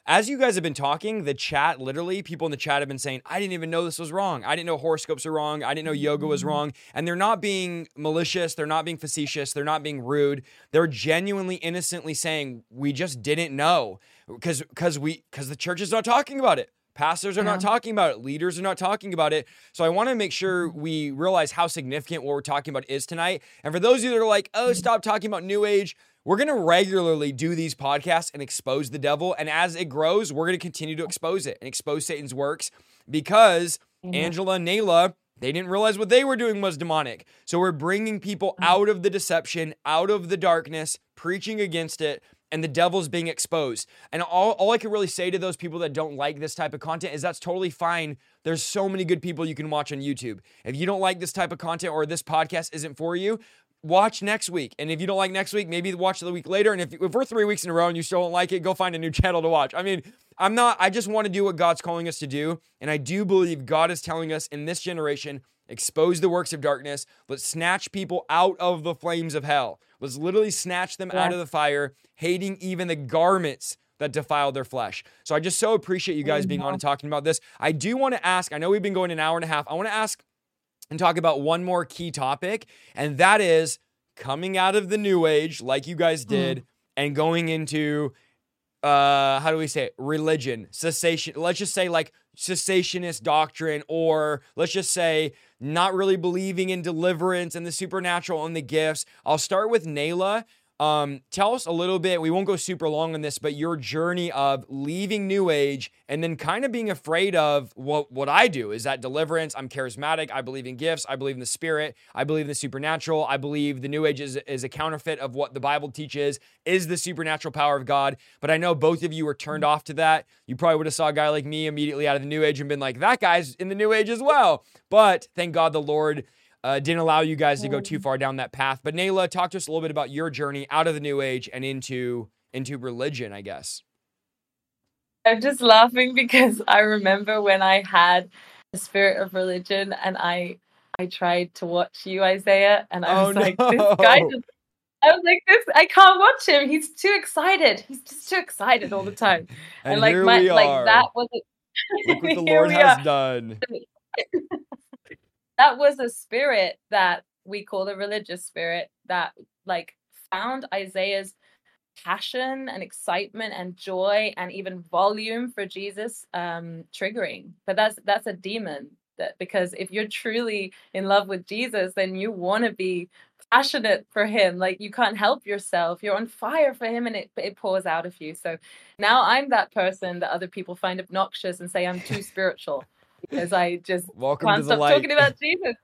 as you guys have been talking, the chat, literally, people in the chat have been saying, I didn't even know this was wrong. I didn't know horoscopes are wrong. I didn't know yoga was wrong. And they're not being malicious. They're not being facetious. They're not being rude. They're genuinely, innocently saying, we just didn't know because because we because the church is not talking about it. Pastors are Yeah. not talking about it. Leaders are not talking about it. So I want to make sure we realize how significant what we're talking about is tonight. And for those of you that are like, oh, stop talking about New Age, we're going to regularly do these podcasts and expose the devil. And as it grows, we're going to continue to expose it and expose Satan's works because Mhm. Angela and Nayla, they didn't realize what they were doing was demonic. So we're bringing people out of the deception, out of the darkness, preaching against it, and the devil's being exposed. And all, all I can really say to those people that don't like this type of content is that's totally fine. There's so many good people you can watch on YouTube. If you don't like this type of content or this podcast isn't for you, watch next week. And if you don't like next week, maybe watch the week later. And if, if we're three weeks in a row and you still don't like it, go find a new channel to watch. I mean, I'm not, I just want to do what God's calling us to do. And I do believe God is telling us in this generation, expose the works of darkness. Let's snatch people out of the flames of hell. Let's literally snatch them Yeah. out of the fire, hating even the garments that defile their flesh. So I just so appreciate you guys being on and talking about this. I do want to ask, I know we've been going an hour and a half. I want to ask and talk about one more key topic, and that is coming out of the New Age, like you guys did, mm. and going into, uh, how do we say it? Religion, cessation. Let's just say like cessationist doctrine, or let's just say not really believing in deliverance and the supernatural and the gifts. I'll start with Nayla. Um, tell us a little bit, we won't go super long on this, but your journey of leaving New Age and then kind of being afraid of what, what I do. Is that deliverance? I'm charismatic. I believe in gifts. I believe in the spirit. I believe in the supernatural. I believe the New Age is, is a counterfeit of what the Bible teaches is the supernatural power of God. But I know both of you were turned off to that. You probably would have saw a guy like me immediately out of the New Age and been like, that guy's in the New Age as well. But thank God the Lord Uh, didn't allow you guys to go too far down that path. But Nayla, talk to us a little bit about your journey out of the New Age and into into religion, I guess. I'm just laughing because I remember when I had the spirit of religion and I I tried to watch you, Isaiah, and I Oh, was like, no. this guy just, I was like, this, I can't watch him. He's too excited. He's just too excited all the time. And, And, like here my we like are. that was a, Look what the here Lord we has are. done. That was a spirit that we call a religious spirit that like found Isaiah's passion and excitement and joy and even volume for Jesus um triggering. But that's that's a demon, that because if you're truly in love with Jesus, then you want to be passionate for him. Like you can't help yourself. You're on fire for him and it it pours out of you. So now I'm that person that other people find obnoxious and say I'm too spiritual because I just Welcome can't to the stop light. talking about Jesus.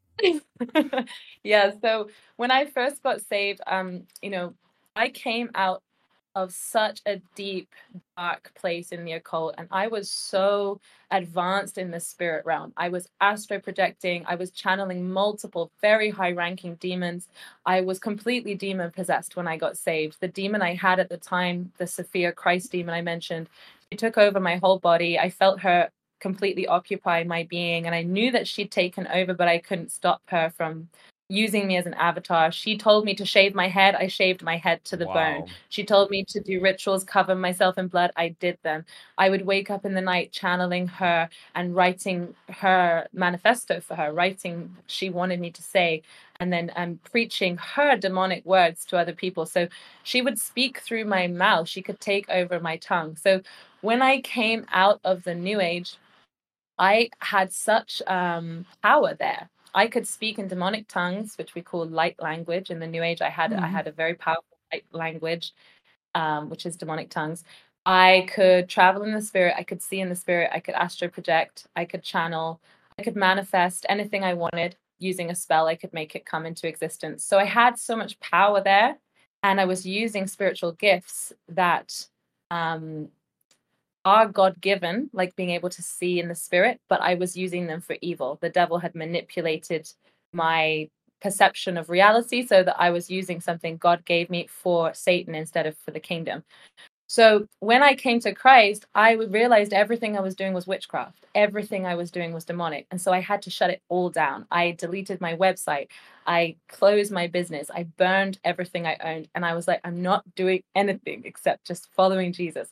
Yeah, so when I first got saved, um, you know, I came out of such a deep, dark place in the occult, and I was so advanced in the spirit realm. I was astro projecting, I was channeling multiple very high-ranking demons. I was completely demon possessed when I got saved. The demon I had at the time, the Sophia Christ demon I mentioned, she took over my whole body. I felt her completely occupy my being, and I knew that she'd taken over, but I couldn't stop her from using me as an avatar. She told me to shave my head. I shaved my head to the Wow. bone. She told me to do rituals, cover myself in blood. I did them. I would wake up in the night channeling her and writing her manifesto for her, writing what she wanted me to say, and then um, preaching her demonic words to other people. So she would speak through my mouth. She could take over my tongue. So when I came out of the New Age, I had such um, power there. I could speak in demonic tongues, which we call light language. In the New Age, I had Mhm. I had a very powerful light language, um, which is demonic tongues. I could travel in the spirit. I could see in the spirit. I could astro project. I could channel. I could manifest anything I wanted using a spell. I could make it come into existence. So I had so much power there, and I was using spiritual gifts that um, are God-given, like being able to see in the spirit, but I was using them for evil. The devil had manipulated my perception of reality so that I was using something God gave me for Satan instead of for the kingdom. So when I came to Christ, I realized everything I was doing was witchcraft. Everything I was doing was demonic. And so I had to shut it all down. I deleted my website. I closed my business. I burned everything I owned. And I was like, I'm not doing anything except just following Jesus.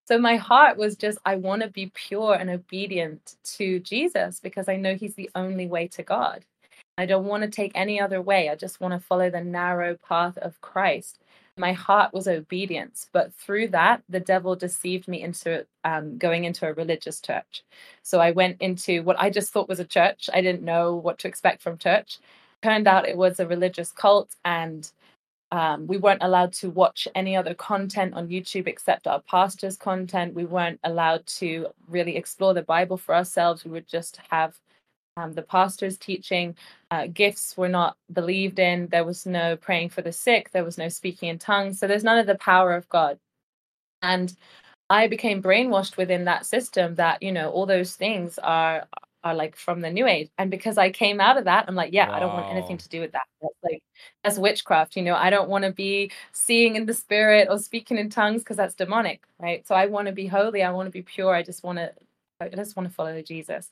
So my heart was just, I want to be pure and obedient to Jesus because I know he's the only way to God. I don't want to take any other way. I just want to follow the narrow path of Christ. My heart was obedience, but through that, the devil deceived me into um, going into a religious church. So I went into what I just thought was a church. I didn't know what to expect from church. Turned out it was a religious cult, and um, we weren't allowed to watch any other content on YouTube except our pastor's content. We weren't allowed to really explore the Bible for ourselves. We would just have um, the pastor's teaching. Uh, gifts were not believed in. There was no praying for the sick. There was no speaking in tongues. So there's none of the power of God. And I became brainwashed within that system that, you know, all those things are are like from the new age. And because I came out of that, I'm like, yeah, wow. I don't want anything to do with that. That's like, that's witchcraft. You know, I don't want to be seeing in the spirit or speaking in tongues because that's demonic, right? So I want to be holy. I want to be pure. I just want to, I just want to follow Jesus.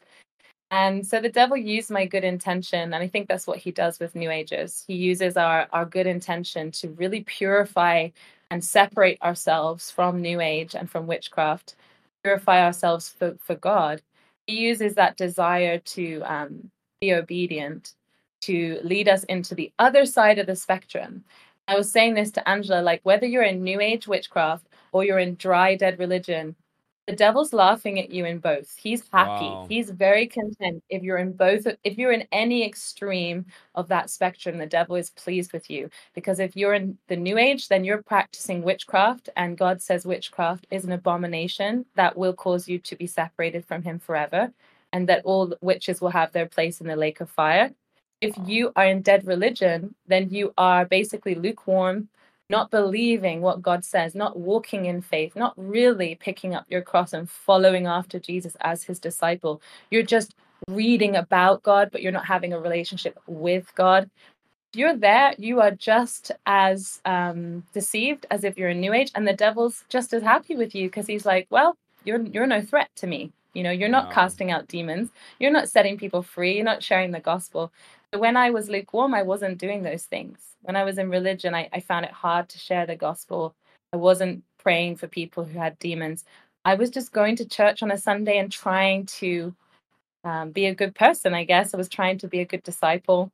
And so the devil used my good intention. And I think that's what he does with New Agers. He uses our, our good intention to really purify and separate ourselves from New Age and from witchcraft, purify ourselves for, for God. He uses that desire to um, be obedient to lead us into the other side of the spectrum. I was saying this to Angela, like whether you're in New Age witchcraft or you're in dry, dead religion, the devil's laughing at you in both. He's happy. Wow. He's very content. If you're in both, if you're in any extreme of that spectrum, the devil is pleased with you. Because if you're in the New Age, then you're practicing witchcraft. And God says witchcraft is an abomination that will cause you to be separated from him forever. And that all witches will have their place in the lake of fire. If you are in dead religion, then you are basically lukewarm, not believing what God says, not walking in faith, not really picking up your cross and following after Jesus as his disciple. You're just reading about God, but you're not having a relationship with God. If you're there, you are just as um, deceived as if you're in New Age, and the devil's just as happy with you because he's like, well, you're you're no threat to me. You know, you're not wow. casting out demons. You're not setting people free. You're not sharing the gospel. So when I was lukewarm, I wasn't doing those things. When I was in religion, I, I found it hard to share the gospel. I wasn't praying for people who had demons. I was just going to church on a Sunday and trying to um, be a good person, I guess. I was trying to be a good disciple.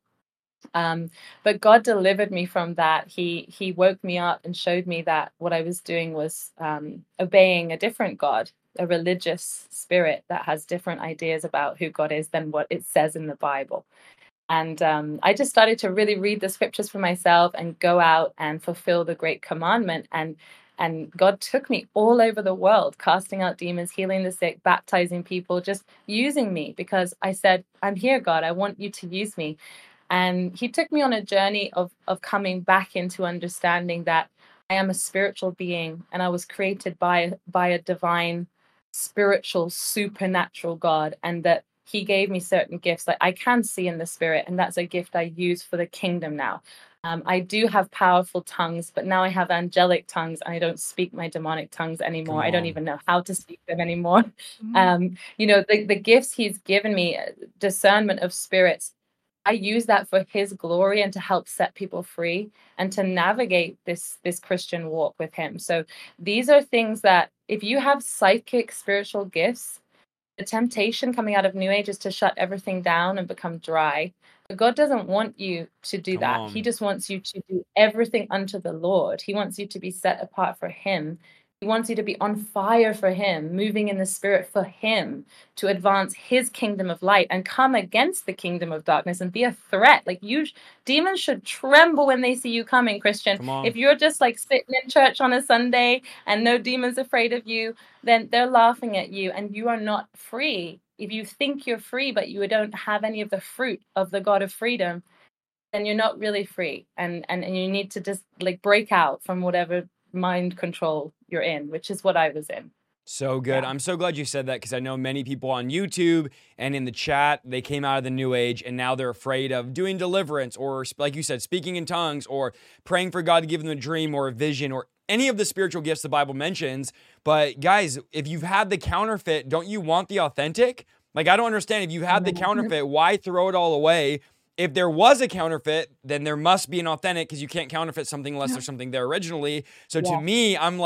Um, but God delivered me from that. He he woke me up and showed me that what I was doing was um, obeying a different God, a religious spirit that has different ideas about who God is than what it says in the Bible. And um, I just started to really read the scriptures for myself and go out and fulfill the great commandment. And and God took me all over the world, casting out demons, healing the sick, baptizing people, just using me because I said, I'm here, God, I want you to use me. And he took me on a journey of of coming back into understanding that I am a spiritual being and I was created by, by a divine, spiritual, supernatural God, and that he gave me certain gifts that I can see in the spirit, and that's a gift I use for the kingdom now. Um, I do have powerful tongues, but now I have angelic tongues, and I don't speak my demonic tongues anymore. I don't even know how to speak them anymore. Mm-hmm. Um, you know, the, the gifts he's given me, discernment of spirits, I use that for his glory and to help set people free and to navigate this, this Christian walk with him. So these are things that if you have psychic spiritual gifts, the temptation coming out of New Age is to shut everything down and become dry. But God doesn't want you to do Come that. On. He just wants you to do everything unto the Lord. He wants you to be set apart for him. He wants you to be on fire for him, moving in the spirit for him, to advance his kingdom of light and come against the kingdom of darkness and be a threat. Like you, demons should tremble when they see you coming, Christian. Come if you're just like sitting in church on a Sunday and no demon's afraid of you, then they're laughing at you and you are not free. If you think you're free, but you don't have any of the fruit of the God of freedom, then you're not really free. And, and, and you need to just like break out from whatever mind control you're in, which is what I was in. So good. Yeah. I'm so glad you said that because I know many people on YouTube and in the chat, they came out of the New Age and now they're afraid of doing deliverance or, like you said, speaking in tongues or praying for God to give them a dream or a vision or any of the spiritual gifts the Bible mentions. But guys, if you've had the counterfeit, don't you want the authentic? Like, I don't understand. If you had the counterfeit, why throw it all away? If there was a counterfeit, then there must be an authentic because you can't counterfeit something unless there's something there originally. So yeah. to me, I'm like,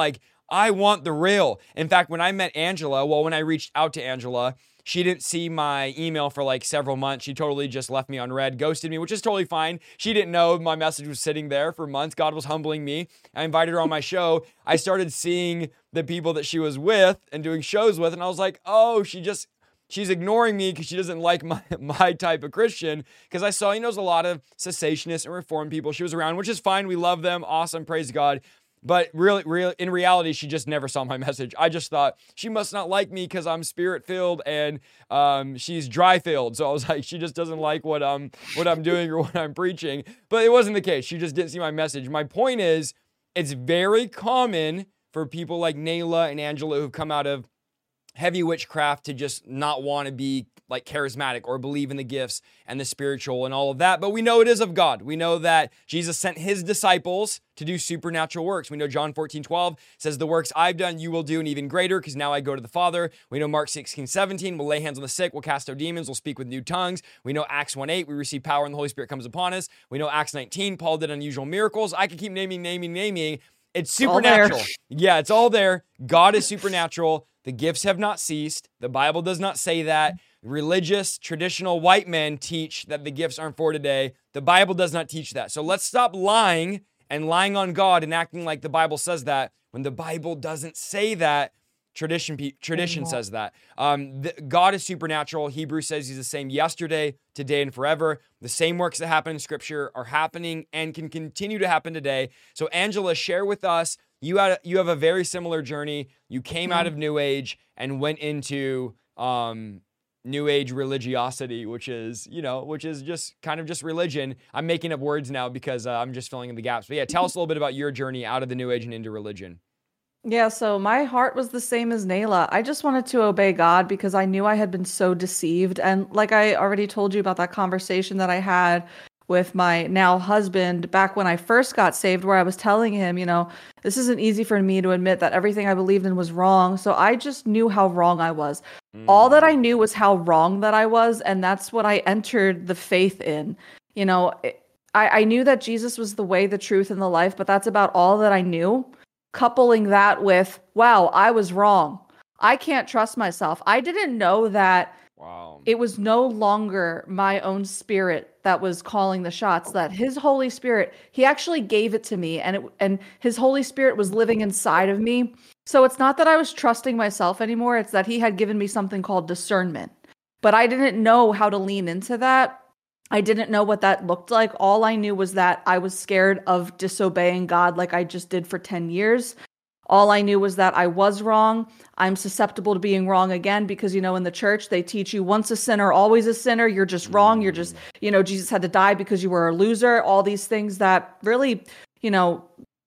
I want the real. In fact, when I met Angela, well, when I reached out to Angela, she didn't see my email for like several months. She totally just left me unread, ghosted me, which is totally fine. She didn't know my message was sitting there for months. God was humbling me. I invited her on my show. I started seeing the people that she was with and doing shows with, and I was like, oh, she just, she's ignoring me because she doesn't like my, my type of Christian. Because I saw, you know, there's a lot of cessationists and reformed people she was around, which is fine. We love them. Awesome. Praise God. But really, really, in reality, she just never saw my message. I just thought she must not like me because I'm spirit-filled and um, she's dry-filled. So I was like, she just doesn't like what I'm what I'm doing or what I'm preaching. But it wasn't the case. She just didn't see my message. My point is, it's very common for people like Nayla and Angela who've come out of heavy witchcraft to just not want to be like charismatic or believe in the gifts and the spiritual and all of that. But we know it is of God. We know that Jesus sent his disciples to do supernatural works. We know John fourteen twelve says, the works I've done, you will do, and even greater, because now I go to the Father. We know Mark sixteen seventeen, we'll lay hands on the sick, we'll cast out demons, we'll speak with new tongues. We know Acts one eight, we receive power and the Holy Spirit comes upon us. We know Acts nineteen, Paul did unusual miracles. I could keep naming, naming, naming. It's supernatural. Yeah, it's all there. God is supernatural. The gifts have not ceased. The Bible does not say that. Religious, traditional white men teach that the gifts aren't for today. The Bible does not teach that. So let's stop lying and lying on God and acting like the Bible says that when the Bible doesn't say that. Tradition tradition says that. Um, the, God is supernatural. Hebrews says he's the same yesterday, today, and forever. The same works that happen in Scripture are happening and can continue to happen today. So Angela, share with us, you had you have a very similar journey. You came out of New Age and went into um, New Age religiosity, which is, you know, which is just kind of just religion. I'm making up words now because uh, I'm just filling in the gaps. But yeah, tell us a little bit about your journey out of the New Age and into religion. Yeah, so my heart was the same as Nayla. I just wanted to obey God because I knew I had been so deceived. And like I already told you about that conversation that I had with my now husband back when I first got saved, where I was telling him, you know, this isn't easy for me to admit that everything I believed in was wrong. So I just knew how wrong I was. Mm. All that I knew was how wrong that I was. And that's what I entered the faith in. You know, I, I knew that Jesus was the way, the truth, and the life, but that's about all that I knew. Coupling that with, wow, I was wrong. I can't trust myself. I didn't know that wow. It was no longer my own spirit that was calling the shots, that his Holy Spirit, he actually gave it to me, and it, and his Holy Spirit was living inside of me. So it's not that I was trusting myself anymore. It's that he had given me something called discernment. But I didn't know how to lean into that. I didn't know what that looked like. All I knew was that I was scared of disobeying God like I just did for ten years. All I knew was that I was wrong. I'm susceptible to being wrong again because, you know, in the church, they teach you once a sinner, always a sinner. You're just wrong. You're just, you know, Jesus had to die because you were a loser. All these things that really, you know,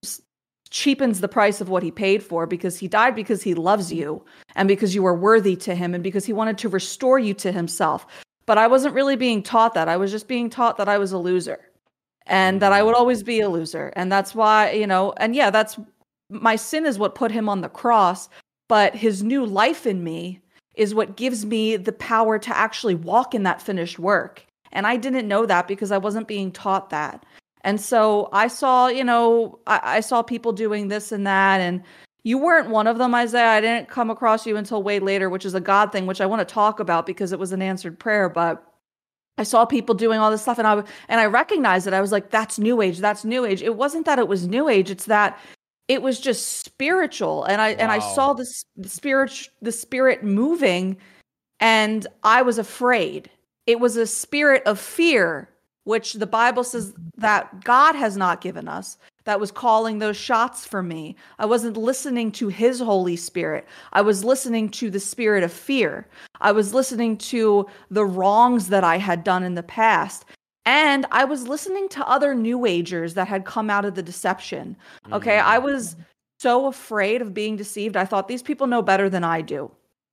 cheapens the price of what he paid for, because he died because he loves you and because you were worthy to him and because he wanted to restore you to himself. But I wasn't really being taught that. I was just being taught that I was a loser and that I would always be a loser. And that's why, you know, and yeah, that's my sin is what put him on the cross. But his new life in me is what gives me the power to actually walk in that finished work. And I didn't know that because I wasn't being taught that. And so I saw, you know, I, I saw people doing this and that. And you weren't one of them, Isaiah. I didn't come across you until way later, which is a God thing, which I want to talk about because it was an answered prayer. But I saw people doing all this stuff, and I and I recognized it. I was like, "That's New Age. That's New Age." It wasn't that it was New Age; it's that it was just spiritual. And I wow. and I saw this the spirit the spirit moving, and I was afraid. It was a spirit of fear, which the Bible says that God has not given us, that was calling those shots for me. I wasn't listening to his Holy Spirit. I was listening to the spirit of fear. I was listening to the wrongs that I had done in the past. And I was listening to other New Agers that had come out of the deception. Okay, mm. I was so afraid of being deceived. I thought, these people know better than I do.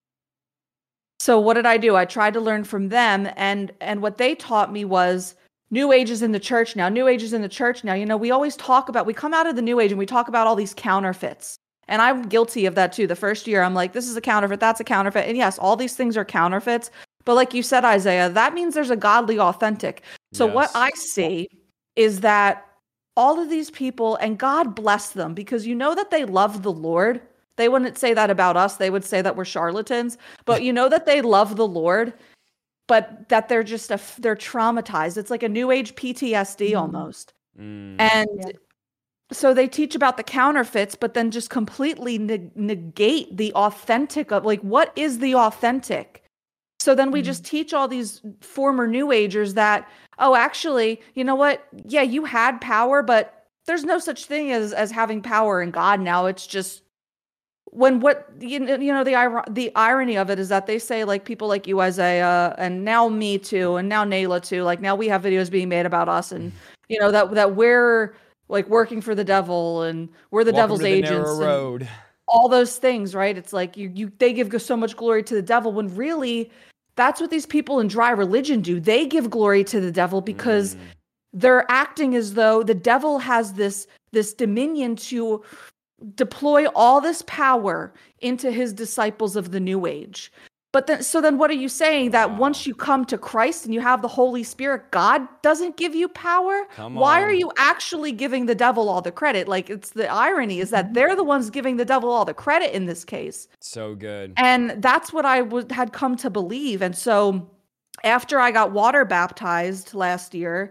So what did I do? I tried to learn from them. And, and what they taught me was, New Age is in the church now. New Age is in the church now. You know, we always talk about, we come out of the New Age and we talk about all these counterfeits. And I'm guilty of that too. The first year, I'm like, this is a counterfeit, that's a counterfeit. And yes, all these things are counterfeits. But like you said, Isaiah, that means there's a godly authentic. So yes. What I see is that all of these people, and God bless them, because you know that they love the Lord. They wouldn't say that about us. They would say that we're charlatans. But you know that they love the Lord, but that they're just a, they're traumatized. It's like a new age P T S D mm. almost. Mm. And yeah. so they teach about the counterfeits, but then just completely ne- negate the authentic of like, what is the authentic? So then we mm. just teach all these former New Agers that, oh, actually, you know what? Yeah, you had power, but there's no such thing as, as having power in God now. It's just when what, you know, you know the, the irony of it is that they say like people like you, Isaiah, and now me too, and now Nayla too, like now we have videos being made about us and, you know, that, that we're like working for the devil and we're the Welcome devil's to the agents. narrow road. All those things, right? It's like you, you, they give so much glory to the devil when really that's what these people in dry religion do. They give glory to the devil because mm. they're acting as though the devil has this, this dominion to deploy all this power into his disciples of the New Age. But then, so then what are you saying? That wow. once you come to Christ and you have the Holy Spirit, God doesn't give you power? Come Why on. are you actually giving the devil all the credit? Like, it's the irony is that they're the ones giving the devil all the credit in this case. So good. And that's what I w- had come to believe. And so after I got water baptized last year,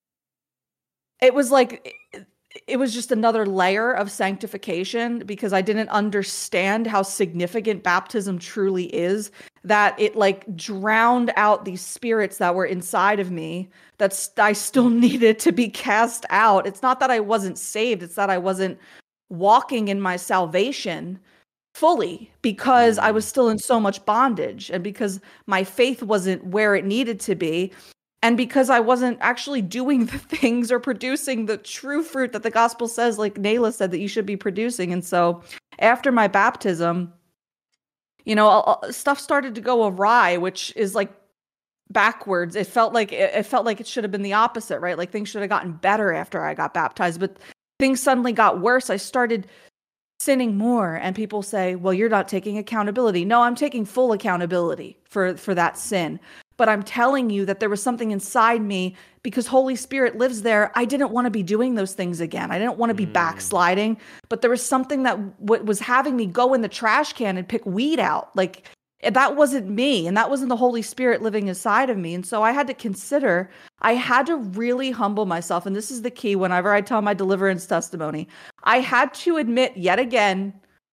it was like... it was just another layer of sanctification because I didn't understand how significant baptism truly is, that it like drowned out these spirits that were inside of me that st- I still needed to be cast out. It's not that I wasn't saved. It's that I wasn't walking in my salvation fully because I was still in so much bondage and because my faith wasn't where it needed to be. And because I wasn't actually doing the things or producing the true fruit that the gospel says, like Nayla said, that you should be producing. And so after my baptism, you know, stuff started to go awry, which is like backwards. It felt like it felt like it should have been the opposite, right? Like things should have gotten better after I got baptized, but things suddenly got worse. I started sinning more, and people say, well, you're not taking accountability. No, I'm taking full accountability for, for that sin. But I'm telling you that there was something inside me because Holy Spirit lives there. I didn't want to be doing those things again. I didn't want to be mm. backsliding, but there was something that w- was having me go in the trash can and pick weed out. Like that wasn't me. And that wasn't the Holy Spirit living inside of me. And so I had to consider, I had to really humble myself. And this is the key whenever I tell my deliverance testimony, I had to admit yet again,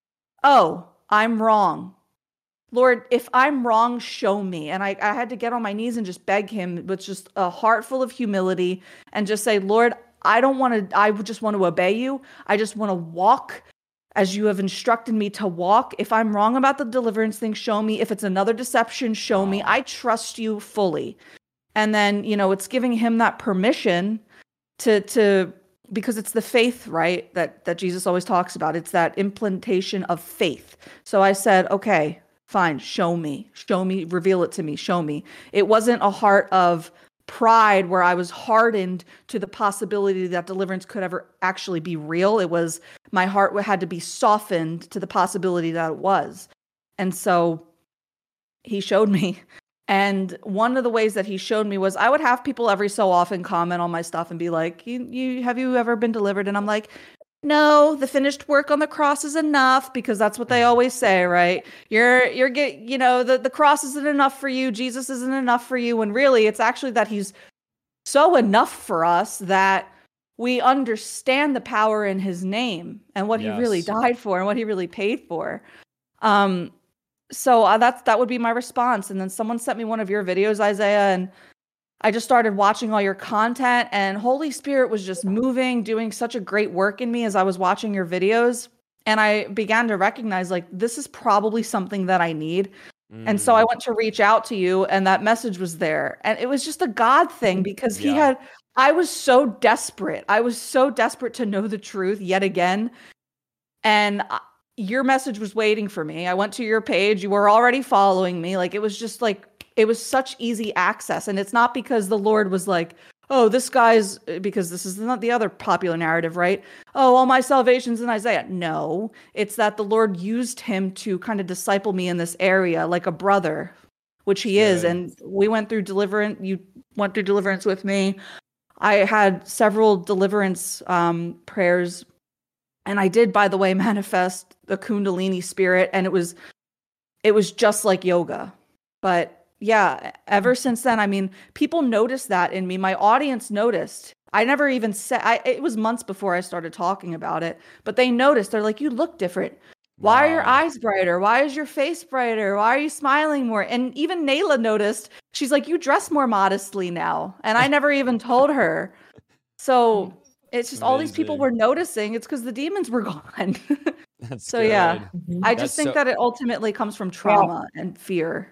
oh, I'm wrong. Lord, if I'm wrong, show me. And I, I had to get on my knees and just beg him with just a heart full of humility and just say, Lord, I don't want to, I just want to obey you. I just want to walk as you have instructed me to walk. If I'm wrong about the deliverance thing, show me. If it's another deception, show me. I trust you fully. And then, you know, it's giving him that permission to, to, because it's the faith, right? That, that Jesus always talks about. It's that implantation of faith. So I said, okay, fine, show me, show me, reveal it to me, show me. It wasn't a heart of pride where I was hardened to the possibility that deliverance could ever actually be real. It was my heart had to be softened to the possibility that it was. And so he showed me. And one of the ways that he showed me was I would have people every so often comment on my stuff and be like, you, you have you ever been delivered? And I'm like, no, the finished work on the cross is enough, because that's what they always say, right? You're, you're get, you know, the, the cross isn't enough for you. Jesus isn't enough for you. When really it's actually that he's so enough for us that we understand the power in his name and what yes. he really died for and what he really paid for. Um, so uh, that's, that would be my response. And then someone sent me one of your videos, Isaiah, and I just started watching all your content, and Holy Spirit was just moving, doing such a great work in me as I was watching your videos. And I began to recognize, like, this is probably something that I need. Mm. And so I went to reach out to you, and that message was there. And it was just a God thing, because he yeah. had, I was so desperate. I was so desperate to know the truth yet again. And I, your message was waiting for me. I went to your page. You were already following me. Like, it was just like, it was such easy access. And it's not because the Lord was like, oh, this guy's, because this is not the other popular narrative, right? Oh, all my salvation's in Isaiah. No, it's that the Lord used him to kind of disciple me in this area like a brother, which he Good. is. And we went through deliverance. You went through deliverance with me. I had several deliverance um, prayers And I did, by the way, manifest the Kundalini spirit, and it was it was just like yoga. But yeah, ever since then, I mean, people noticed that in me. My audience noticed. I never even said, I, it was months before I started talking about it, but they noticed. They're like, you look different. Why are your Wow. eyes brighter? Why is your face brighter? Why are you smiling more? And even Nayla noticed. She's like, you dress more modestly now. And I never even told her. So it's just all these people Amazing. were noticing. It's because the demons were gone. That's So good. yeah, Mhm. I That's just think so- that it ultimately comes from trauma and fear.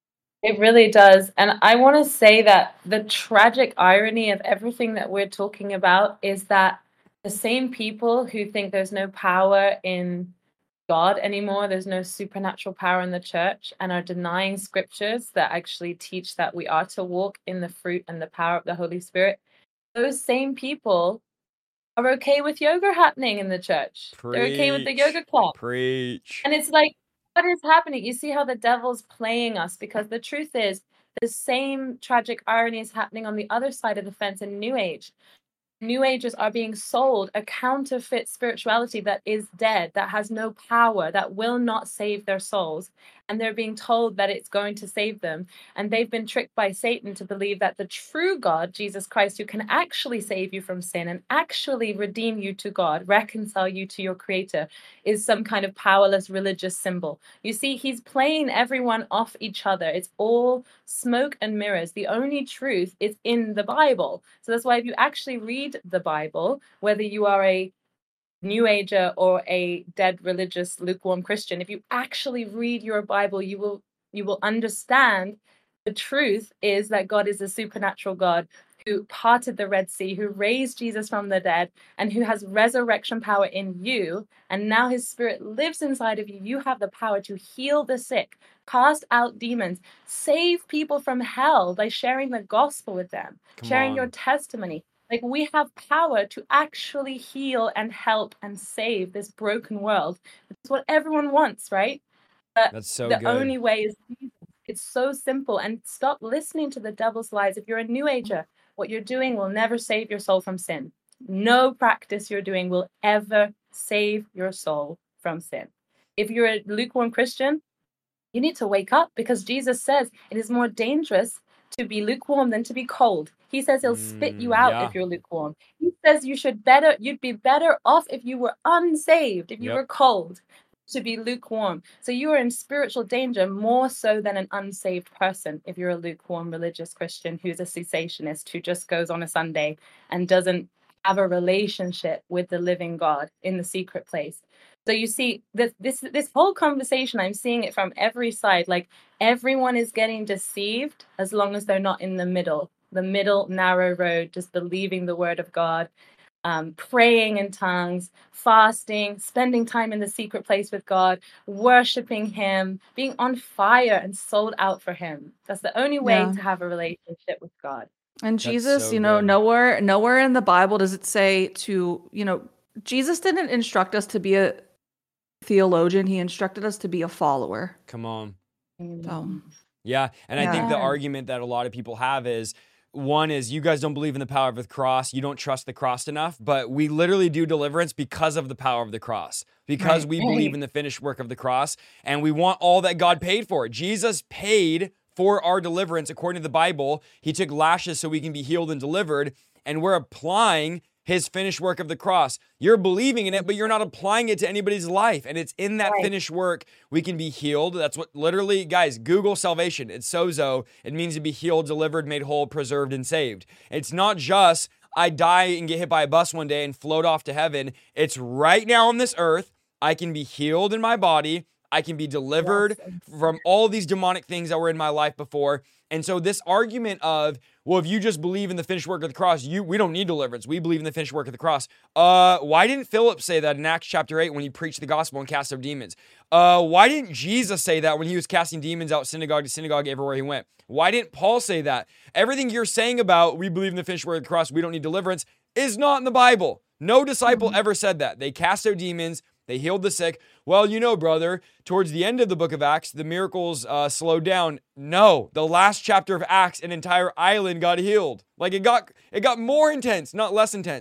It really does. And I want to say that the tragic irony of everything that we're talking about is that the same people who think there's no power in God anymore, there's no supernatural power in the church, and are denying scriptures that actually teach that we are to walk in the fruit and the power of the Holy Spirit, those same people are okay with yoga happening in the church. They're okay with the Preach. yoga club. Preach. And it's like, what is happening? You see how the devil's playing us, because the truth is the same tragic irony is happening on the other side of the fence in New Age. New Agers are being sold a counterfeit spirituality that is dead, that has no power, that will not save their souls. And they're being told that it's going to save them. And they've been tricked by Satan to believe that the true God, Jesus Christ, who can actually save you from sin and actually redeem you to God, reconcile you to your creator, is some kind of powerless religious symbol. You see, he's playing everyone off each other. It's all smoke and mirrors. The only truth is in the Bible. So that's why if you actually read the Bible, whether you are a New Ager or a dead religious lukewarm Christian, if you actually read your Bible, you will you will understand the truth is that God is a supernatural God who parted the Red Sea, who raised Jesus from the dead, and who has resurrection power in you. And now his spirit lives inside of you. You have the power to heal the sick, cast out demons, save people from hell by sharing the gospel with them, Come sharing on. your testimony. Like, we have power to actually heal and help and save this broken world. It's what everyone wants, right? But That's so the good. only way is Jesus. It's so simple. And stop listening to the devil's lies. If you're a New Ager, what you're doing will never save your soul from sin. No practice you're doing will ever save your soul from sin. If you're a lukewarm Christian, you need to wake up, because Jesus says it is more dangerous to be lukewarm than to be cold. He says he'll spit you Mm, out yeah. if you're lukewarm. He says you should better, you'd be better off if you were unsaved, if you Yep. were cold, to be lukewarm. So you are in spiritual danger more so than an unsaved person if you're a lukewarm religious Christian who's a cessationist, who just goes on a Sunday and doesn't have a relationship with the living God in the secret place. So you see, this this this whole conversation, I'm seeing it from every side. Like, everyone is getting deceived as long as they're not in the middle, the middle narrow road, just believing the word of God, um, praying in tongues, fasting, spending time in the secret place with God, worshiping him, being on fire and sold out for him. That's the only way Yeah. to have a relationship with God. And That's Jesus, so you know, good. nowhere nowhere in the Bible does it say to, you know, Jesus didn't instruct us to be a theologian. He instructed us to be a follower. Come on. So, Yeah. And I think the Yeah. argument that a lot of people have is, one is, you guys don't believe in the power of the cross. You don't trust the cross enough. But we literally do deliverance because of the power of the cross, because Right. we believe Right. in the finished work of the cross, and we want all that God paid for. Jesus paid for our deliverance according to the Bible. He took lashes so we can be healed and delivered, and we're applying his finished work of the cross. You're believing in it, but you're not applying it to anybody's life. And it's in that Right. finished work we can be healed. That's what literally, guys, Google salvation. It's sozo. It means to be healed, delivered, made whole, preserved, and saved. It's not just I die and get hit by a bus one day and float off to heaven. It's right now on this earth, I can be healed in my body. I can be delivered Yes. from all these demonic things that were in my life before. And so this argument of, well, if you just believe in the finished work of the cross, you we don't need deliverance. We believe in the finished work of the cross. Uh, why didn't Philip say that in Acts chapter eight when he preached the gospel and cast out demons? Uh, why didn't Jesus say that when he was casting demons out synagogue to synagogue everywhere he went? Why didn't Paul say that? Everything you're saying about we believe in the finished work of the cross, we don't need deliverance, is not in the Bible. No disciple Mhm. ever said that. They cast out demons. They healed the sick. Well, you know, brother, towards the end of the book of Acts, the miracles uh, slowed down. No, the last chapter of Acts, an entire island got healed. Like, it got it got more intense, not less intense.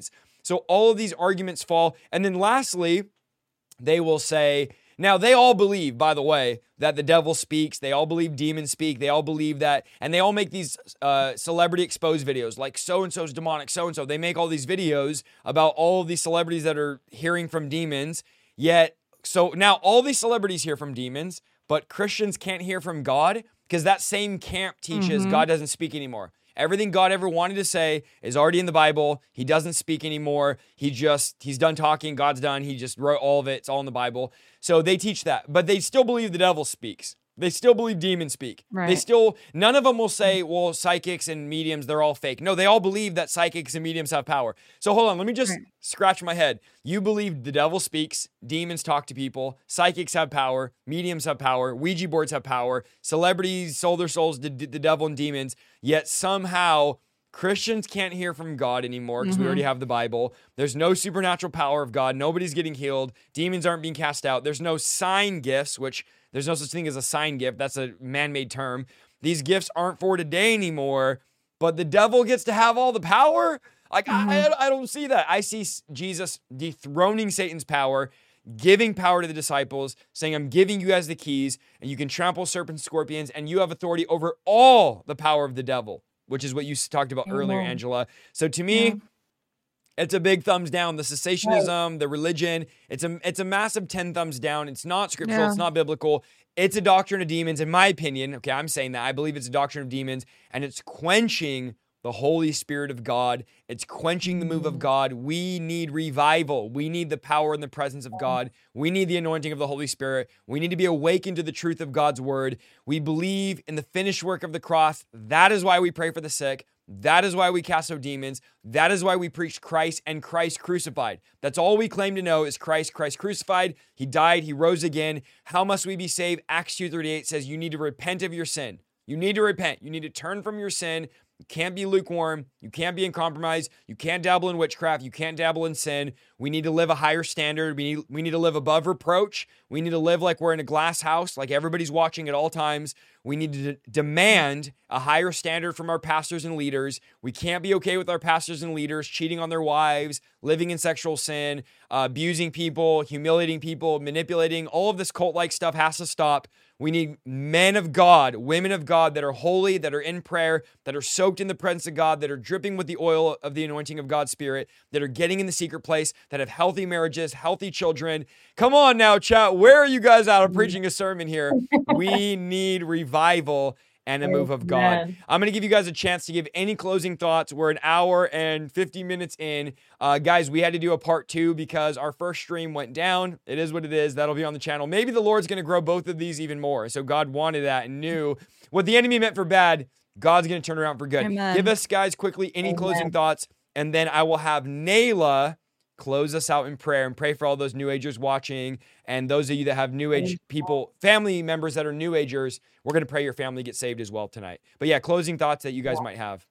So all of these arguments fall. And then lastly, they will say, now they all believe, by the way, that the devil speaks. They all believe demons speak. They all believe that. And they all make these uh, celebrity exposed videos like so-and-so's demonic, so-and-so. They make all these videos about all of these celebrities that are hearing from demons. Yet, so now all these celebrities hear from demons, but Christians can't hear from God because that same camp teaches Mhm. God doesn't speak anymore. Everything God ever wanted to say is already in the Bible. He doesn't speak anymore. He just, he's done talking. God's done. He just wrote all of it. It's all in the Bible. So they teach that, but they still believe the devil speaks. They still believe demons speak. They Right. still, none of them will say, well, psychics and mediums, they're all fake. No, they all believe that psychics and mediums have power. So hold on, let me just Right. scratch my head. You believe the devil speaks, demons talk to people, psychics have power, mediums have power, Ouija boards have power, celebrities sold their souls to d- the devil and demons, yet somehow Christians can't hear from God anymore because we Mhm. already have the Bible. There's no supernatural power of God. Nobody's getting healed. Demons aren't being cast out. There's no sign gifts, which there's no such thing as a sign gift. That's a man-made term. These gifts aren't for today anymore, but the devil gets to have all the power? Like, I, Mhm. I, I don't see that. I see s- Jesus dethroning Satan's power, giving power to the disciples, saying, I'm giving you guys the keys, and you can trample serpents, scorpions, and you have authority over all the power of the devil, which is what you s- talked about earlier, Amen. Angela. So to me, Yeah. it's a big thumbs down. The Right. cessationism, the religion, it's a it's a massive ten thumbs down. It's not scriptural. Yeah. It's not biblical. It's a doctrine of demons, in my opinion. Okay, I'm saying that. I believe it's a doctrine of demons, and it's quenching the Holy Spirit of God. It's quenching the move of Mm. God. We need revival. We need the power and the presence of God. We need the anointing of the Holy Spirit. We need to be awakened to the truth of God's word. We believe in the finished work of the cross. That is why we pray for the sick. That is why we cast out demons. That is why we preach Christ and Christ crucified. That's all we claim to know is Christ, Christ crucified. He died, he rose again. How must we be saved? Acts two thirty-eight says you need to repent of your sin. You need to repent. You need to turn from your sin. You can't be lukewarm. You can't be in compromise. You can't dabble in witchcraft. You can't dabble in sin. We need to live a higher standard. We need, we need to live above reproach. We need to live like we're in a glass house, like everybody's watching at all times. We need to d- demand a higher standard from our pastors and leaders. We can't be okay with our pastors and leaders cheating on their wives, living in sexual sin, uh, abusing people, humiliating people, manipulating. All of this cult-like stuff has to stop. We need men of God, women of God that are holy, that are in prayer, that are soaked in the presence of God, that are dripping with the oil of the anointing of God's Spirit, that are getting in the secret place, that have healthy marriages, healthy children. Come on now, chat. Where are you guys out of preaching a sermon here? We need revival and a move of God. Amen. I'm going to give you guys a chance to give any closing thoughts. We're an hour and fifty minutes in. Uh, guys, we had to do a part two because our first stream went down. It is what it is. That'll be on the channel. Maybe the Lord's going to grow both of these even more. So God wanted that and knew what the enemy meant for bad, God's going to turn around for good. Amen. Give us, guys, quickly any Amen. closing thoughts, and then I will have Nayla close us out in prayer and pray for all those New Agers watching and those of you that have New Age people, family members that are New Agers. We're going to pray your family get saved as well tonight. But yeah, closing thoughts that you guys might have.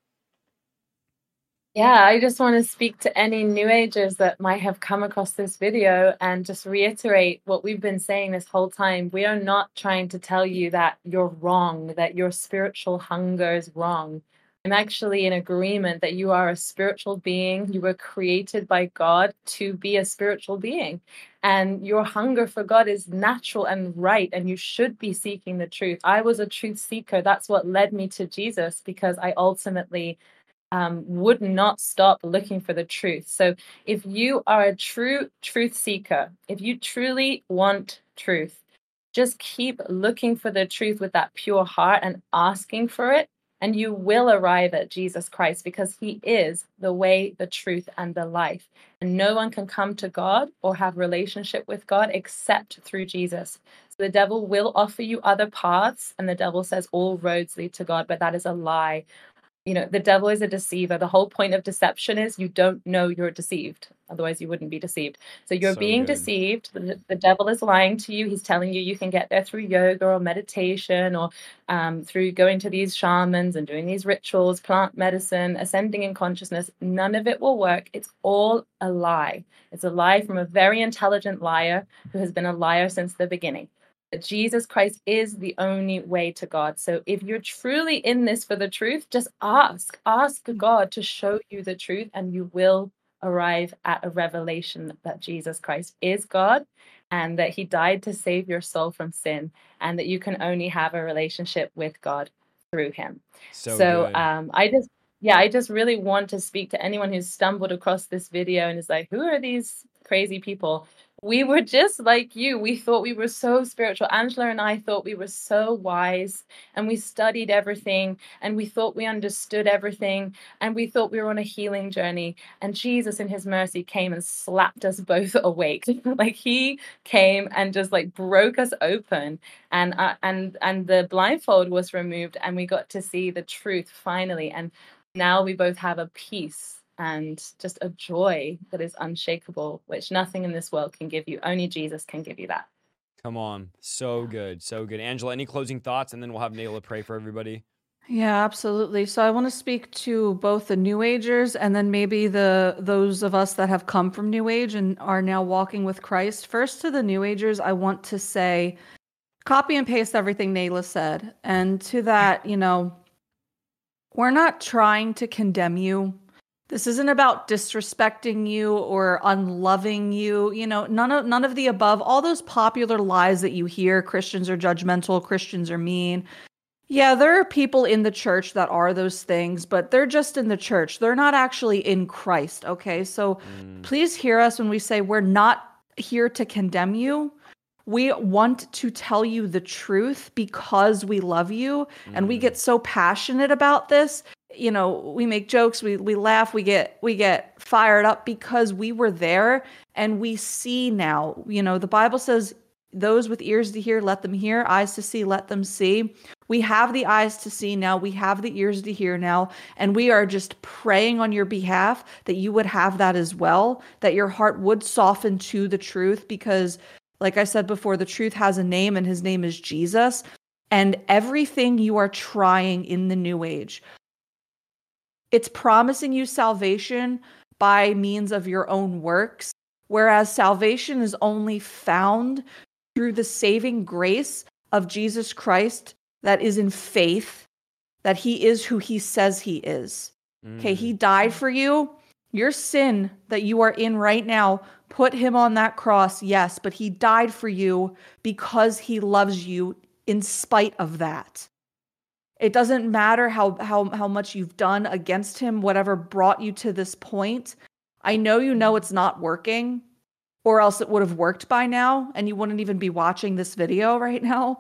Yeah, I just want to speak to any New Agers that might have come across this video and just reiterate what we've been saying this whole time. We are not trying to tell you that you're wrong, that your spiritual hunger is wrong. I'm actually in agreement that you are a spiritual being. You were created by God to be a spiritual being. And your hunger for God is natural and right, and you should be seeking the truth. I was a truth seeker. That's what led me to Jesus, because I ultimately um, would not stop looking for the truth. So if you are a true truth seeker, if you truly want truth, just keep looking for the truth with that pure heart and asking for it, and you will arrive at Jesus Christ, because he is the way, the truth, and the life. And no one can come to God or have relationship with God except through Jesus. So the devil will offer you other paths, and the devil says all roads lead to God, but that is a lie. You know, the devil is a deceiver. The whole point of deception is you don't know you're deceived. Otherwise, you wouldn't be deceived. So you're So being good. deceived. The, the devil is lying to you. He's telling you you can get there through yoga or meditation, or um, through going to these shamans and doing these rituals, plant medicine, ascending in consciousness. None of it will work. It's all a lie. It's a lie from a very intelligent liar who has been a liar since the beginning. That Jesus Christ is the only way to God. So if you're truly in this for the truth, just ask. Ask God to show you the truth, and you will arrive at a revelation that Jesus Christ is God and that he died to save your soul from sin, and that you can only have a relationship with God through him. So So good. um, I just, yeah, I just really want to speak to anyone who's stumbled across this video and is like, who are these crazy people? We were just like you. We thought we were so spiritual. Angela and I thought we were so wise, and we studied everything, and we thought we understood everything, and we thought we were on a healing journey. And Jesus in his mercy came and slapped us both awake. Like he came and just like broke us open, and uh, and and the blindfold was removed, and we got to see the truth finally. And now we both have a peace and just a joy that is unshakable, which nothing in this world can give you. Only Jesus can give you that. Come on. So good. So good. Angela, any closing thoughts? And then we'll have Nayla pray for everybody. Yeah, absolutely. So I want to speak to both the New Agers and then maybe the those of us that have come from New Age and are now walking with Christ. First, to the New Agers, I want to say, copy and paste everything Nayla said. And to that, you know, we're not trying to condemn you. This isn't about disrespecting you or unloving you. You know, none of none of the above. All those popular lies that you hear, Christians are judgmental, Christians are mean. Yeah, there are people in the church that are those things, but they're just in the church. They're not actually in Christ, okay? So Mm. please hear us when we say we're not here to condemn you. We want to tell you the truth because we love you, and we Mm. get so passionate about this. You know, we make jokes, we we laugh, we get we get fired up because we were there and we see now. You know, the Bible says, those with ears to hear, let them hear, eyes to see, let them see. We have the eyes to see now, we have the ears to hear now, and we are just praying on your behalf that you would have that as well, that your heart would soften to the truth, because like I said before, the truth has a name, and his name is Jesus. And everything you are trying in the New Age, it's promising you salvation by means of your own works, whereas salvation is only found through the saving grace of Jesus Christ that is in faith, that he is who he says he is. Mm. Okay, he died for you. Your sin that you are in right now, put him on that cross, yes, but he died for you because he loves you in spite of that. It doesn't matter how, how, how much you've done against him, whatever brought you to this point. I know you know it's not working, or else it would have worked by now, and you wouldn't even be watching this video right now.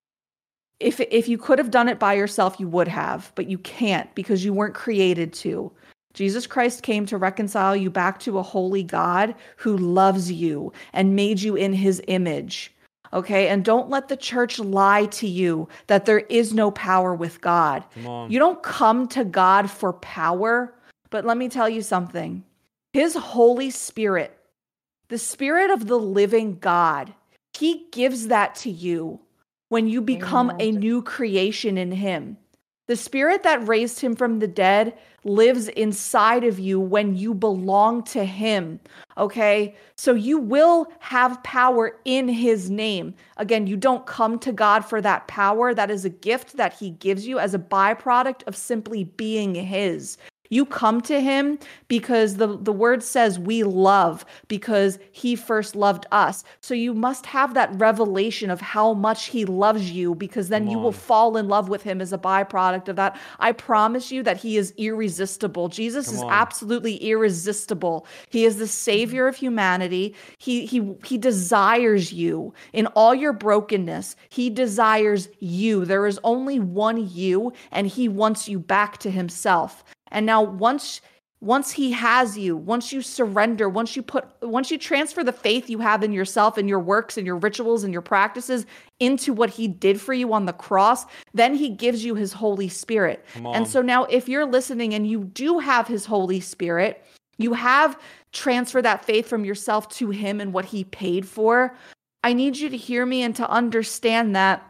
If, if you could have done it by yourself, you would have, but you can't because you weren't created to. Jesus Christ came to reconcile you back to a holy God who loves you and made you in his image. Okay, and don't let the church lie to you that there is no power with God. Come on. You don't come to God for power, but let me tell you something. His Holy Spirit, the Spirit of the living God, he gives that to you when you become Amen. a new creation in him. The Spirit that raised him from the dead lives inside of you when you belong to him, okay? So you will have power in his name. Again, you don't come to God for that power. That is a gift that he gives you as a byproduct of simply being his. You come to him because the, the word says we love because he first loved us. So you must have that revelation of how much he loves you, because then Come you on. will fall in love with him as a byproduct of that. I promise you that he is irresistible. Jesus Come is on. absolutely irresistible. He is the savior of humanity. He, he, he desires you in all your brokenness. He desires you. There is only one you, and he wants you back to himself. And now once once he has you, once you surrender, once you put once you transfer the faith you have in yourself and your works and your rituals and your practices into what he did for you on the cross, then he gives you his Holy Spirit. Come on. And so now if you're listening and you do have his Holy Spirit, you have transferred that faith from yourself to him and what he paid for, I need you to hear me and to understand that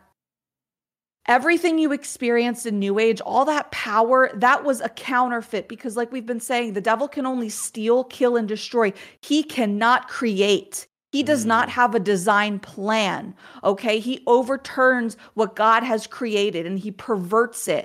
everything you experienced in New Age, all that power, that was a counterfeit, because like we've been saying, the devil can only steal, kill, and destroy. He cannot create. He does Mm. not have a design plan, okay? He overturns what God has created and he perverts it.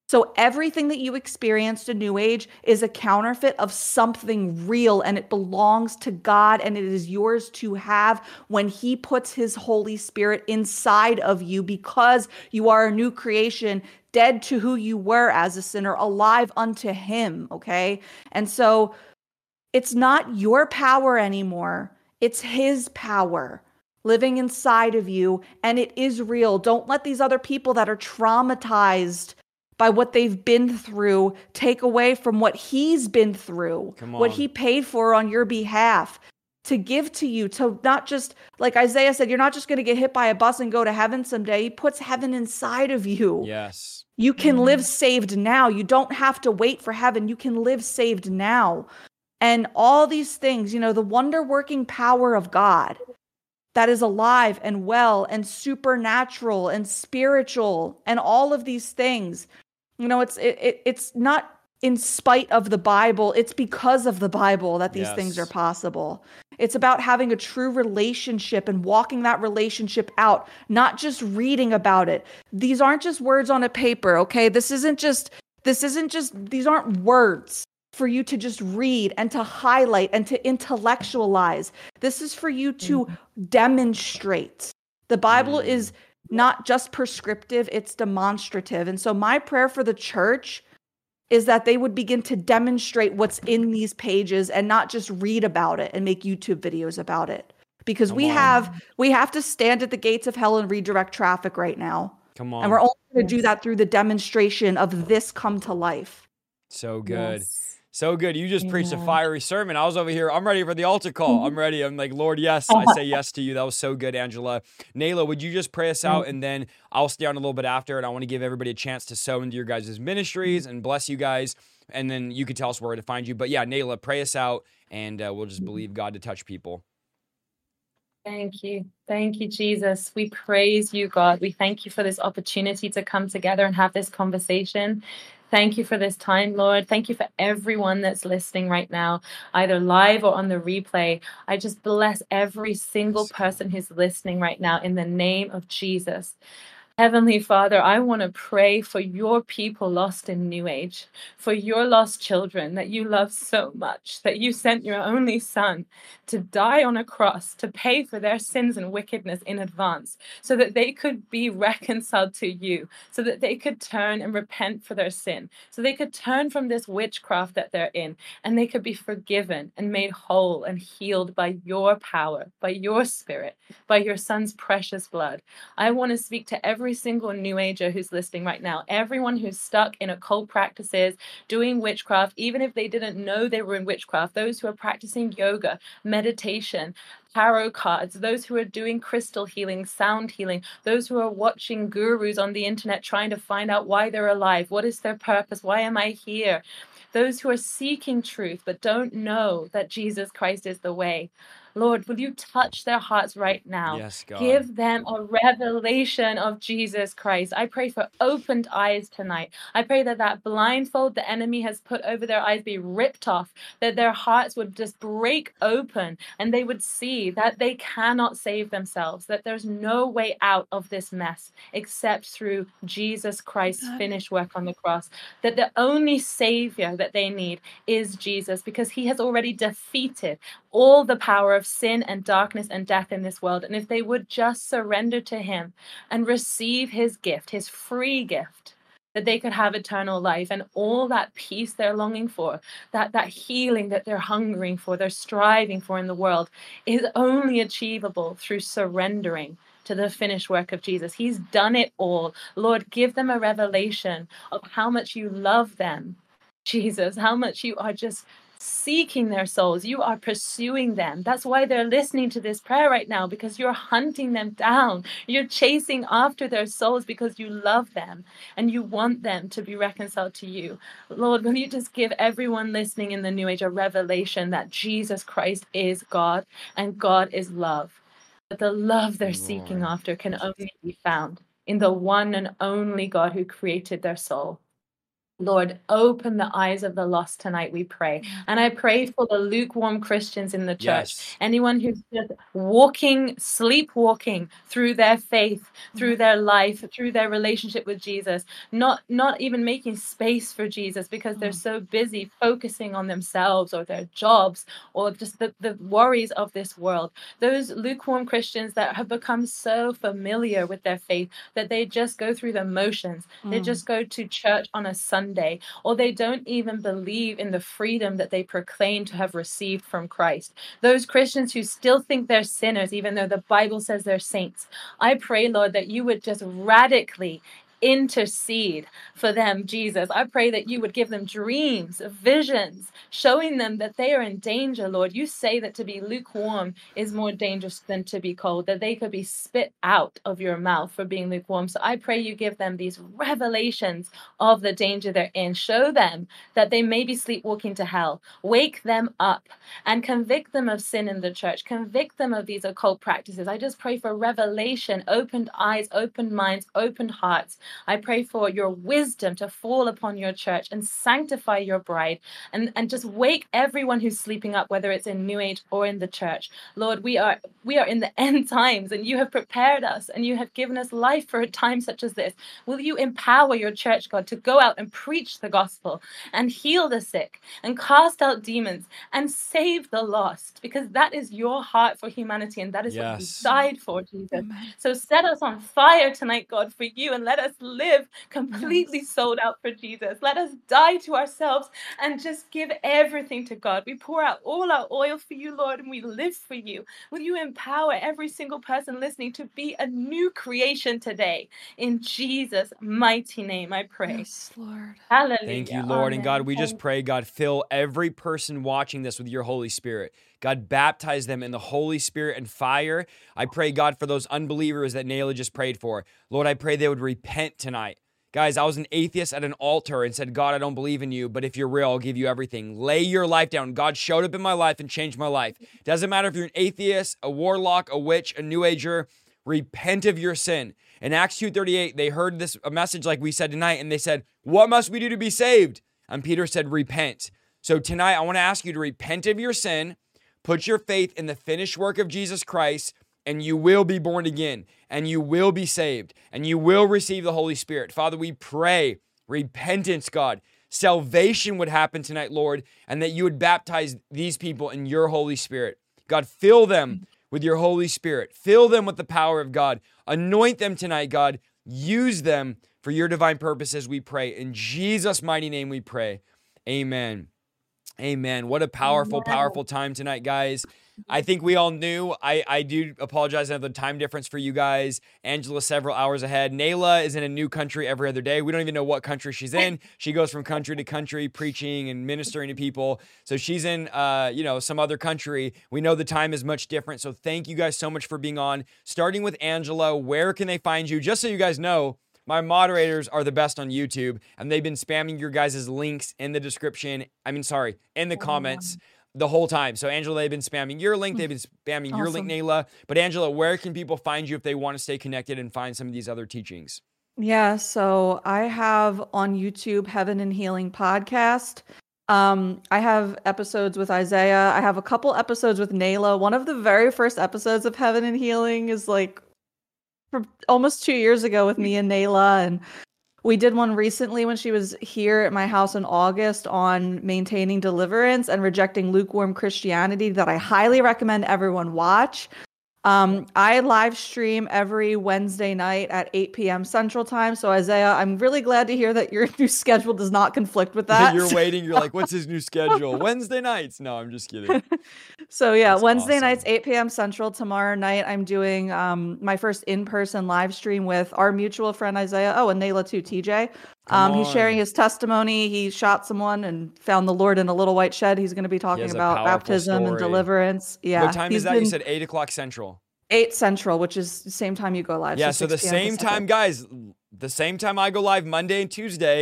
So everything that you experienced in New Age is a counterfeit of something real, and it belongs to God, and it is yours to have when He puts His Holy Spirit inside of you, because you are a new creation, dead to who you were as a sinner, alive unto Him, okay? And so it's not your power anymore. It's His power living inside of you, and it is real. Don't let these other people that are traumatized by what they've been through take away from what He's been through, what He paid for on your behalf to give to you, to not just, like Isaiah said, you're not just going to get hit by a bus and go to heaven someday. He puts heaven inside of you. Yes. You can live saved now. You don't have to wait for heaven. You can live saved now. And all these things, you know, the wonder-working power of God that is alive and well and supernatural and spiritual and all of these things. You know, it's it, it it's not in spite of the Bible. It's because of the Bible that these Yes. things are possible. It's about having a true relationship and walking that relationship out, not just reading about it. These aren't just words on a paper, okay? This isn't just this isn't just these aren't words for you to just read and to highlight and to intellectualize. This is for you to demonstrate. The Bible Mm. is not just prescriptive, it's demonstrative. And so my prayer for the church is that they would begin to demonstrate what's in these pages and not just read about it and make YouTube videos about it. Because Come we on. have we have to stand at the gates of hell and redirect traffic right now. Come on. And we're only going to do Yes. that through the demonstration of this come to life. So good. Yes. So good. You just preached a Amen. fiery sermon. I was over here. I'm ready for the altar call. I'm ready. I'm like, Lord, yes. I say yes to you. That was so good, Angela. Nayla, would you just pray us out? And then I'll stay on a little bit after, and I want to give everybody a chance to sow into your guys' ministries and bless you guys. And then you can tell us where to find you. But yeah, Nayla, pray us out, and uh, we'll just believe God to touch people. Thank you. Thank you, Jesus. We praise you, God. We thank you for this opportunity to come together and have this conversation. Thank you for this time, Lord. Thank you for everyone that's listening right now, either live or on the replay. I just bless every single person who's listening right now in the name of Jesus. Heavenly Father, I want to pray for your people lost in New Age, for your lost children that you love so much, that you sent your only Son to die on a cross to pay for their sins and wickedness in advance, so that they could be reconciled to you, so that they could turn and repent for their sin, so they could turn from this witchcraft that they're in, and they could be forgiven and made whole and healed by your power, by your Spirit, by your Son's precious blood. I want to speak to every single New Ager who's listening right now, everyone who's stuck in occult practices, doing witchcraft, even if they didn't know they were in witchcraft, those who are practicing yoga, meditation, tarot cards, those who are doing crystal healing, sound healing, those who are watching gurus on the internet trying to find out why they're alive, what is their purpose, why am I here? Those who are seeking truth but don't know that Jesus Christ is the way. Lord, will you touch their hearts right now? Yes, God. Give them a revelation of Jesus Christ. I pray for opened eyes tonight. I pray that that blindfold the enemy has put over their eyes be ripped off, that their hearts would just break open and they would see that they cannot save themselves, that there's no way out of this mess except through Jesus Christ's finished work on the cross, that the only savior that they need is Jesus, because he has already defeated all the power of sin and darkness and death in this world. And if they would just surrender to him and receive his gift, his free gift, that they could have eternal life and all that peace they're longing for, that that healing that they're hungering for, they're striving for in the world, is only achievable through surrendering to the finished work of Jesus. He's done it all. Lord, give them a revelation of how much you love them, Jesus, how much you are just seeking their souls. You are pursuing them. That's why they're listening to this prayer right now, because you're hunting them down. You're chasing after their souls because you love them and you want them to be reconciled to you. Lord, will you just give everyone listening in the New Age a revelation that Jesus Christ is God and God is love. That the love they're Lord. seeking after can only be found in the one and only God who created their soul. Lord, open the eyes of the lost tonight, we pray. And I pray for the lukewarm Christians in the church. Yes. Anyone who's just walking, sleepwalking through their faith, through their life, through their relationship with Jesus, not, not even making space for Jesus because they're so busy focusing on themselves or their jobs or just the, the worries of this world. Those lukewarm Christians that have become so familiar with their faith that they just go through the motions. They just go to church on a Sunday. Sunday, or they don't even believe in the freedom that they proclaim to have received from Christ. Those Christians who still think they're sinners, even though the Bible says they're saints. I pray, Lord, that you would just radically intercede for them, Jesus. I pray that you would give them dreams, visions, showing them that they are in danger, Lord. You say that to be lukewarm is more dangerous than to be cold, that they could be spit out of your mouth for being lukewarm. So I pray you give them these revelations of the danger they're in. Show them that they may be sleepwalking to hell. Wake them up and convict them of sin in the church. Convict them of these occult practices. I just pray for revelation, opened eyes, opened minds, opened hearts. I pray for your wisdom to fall upon your church and sanctify your bride and, and just wake everyone who's sleeping up, whether it's in New Age or in the church. Lord, we are we are in the end times and you have prepared us and you have given us life for a time such as this. Will you empower your church, God, to go out and preach the gospel and heal the sick and cast out demons and save the lost, because that is your heart for humanity and that is Yes. what you died for, Jesus. So set us on fire tonight, God, for you, and let us live completely yes. sold out for Jesus. Let us die to ourselves and just give everything to God. We pour out all our oil for you, Lord, and we live for you. Will you empower every single person listening to be a new creation today? In Jesus' mighty name, I pray. Yes, Lord. Hallelujah. Thank you, Lord. Amen. And God, we just pray, God, fill every person watching this with your Holy Spirit. God, baptize them in the Holy Spirit and fire. I pray, God, for those unbelievers that Nayla just prayed for. Lord, I pray they would repent tonight. Guys, I was an atheist at an altar and said, God, I don't believe in you, but if you're real, I'll give you everything. Lay your life down. God showed up in my life and changed my life. Doesn't matter if you're an atheist, a warlock, a witch, a new ager, repent of your sin. In Acts two thirty-eight, they heard this a message like we said tonight, and they said, what must we do to be saved? And Peter said, repent. So tonight, I want to ask you to repent of your sin, put your faith in the finished work of Jesus Christ, and you will be born again, and you will be saved, and you will receive the Holy Spirit. Father, we pray repentance, God. Salvation would happen tonight, Lord, and that you would baptize these people in your Holy Spirit. God, fill them with your Holy Spirit. Fill them with the power of God. Anoint them tonight, God. Use them for your divine purposes, we pray. In Jesus' mighty name we pray. Amen. Amen. What a powerful, powerful time tonight, guys. I think we all knew. I, I do apologize for the time difference for you guys. Angela's several hours ahead. Nayla is in a new country every other day. We don't even know what country she's in. She goes from country to country preaching and ministering to people. So she's in, uh, you know, some other country. We know the time is much different. So thank you guys so much for being on. Starting with Angela, where can they find you? Just so you guys know, my moderators are the best on YouTube, and they've been spamming your guys' links in the description. I mean, sorry, in the comments the whole time. So Angela, they've been spamming your link. They've been spamming awesome. your link, Nayla. But Angela, where can people find you if they want to stay connected and find some of these other teachings? Yeah, so I have on YouTube Heaven and Healing podcast. Um, I have episodes with Isaiah. I have a couple episodes with Nayla. One of the very first episodes of Heaven and Healing is like from almost two years ago with me and Nayla, and we did one recently when she was here at my house in August on maintaining deliverance and rejecting lukewarm Christianity that I highly recommend everyone watch. Um, I live stream every Wednesday night at eight p.m. Central Time. So Isaiah, I'm really glad to hear that your new schedule does not conflict with that. You're waiting. You're like, what's his new schedule? Wednesday nights. No, I'm just kidding. So yeah, That's Wednesday awesome. nights, eight p.m. Central. Tomorrow night, I'm doing um, my first in-person live stream with our mutual friend Isaiah. Oh, and Nayla too, T J. Um, he's sharing his testimony. He shot someone and found the Lord in a little white shed. He's going to be talking about baptism story. and deliverance. Yeah. What time is that? Been... You said eight o'clock Central. eight Central, which is the same time you go live. Yeah, so, so the same time, guys, the same time I go live Monday and Tuesday,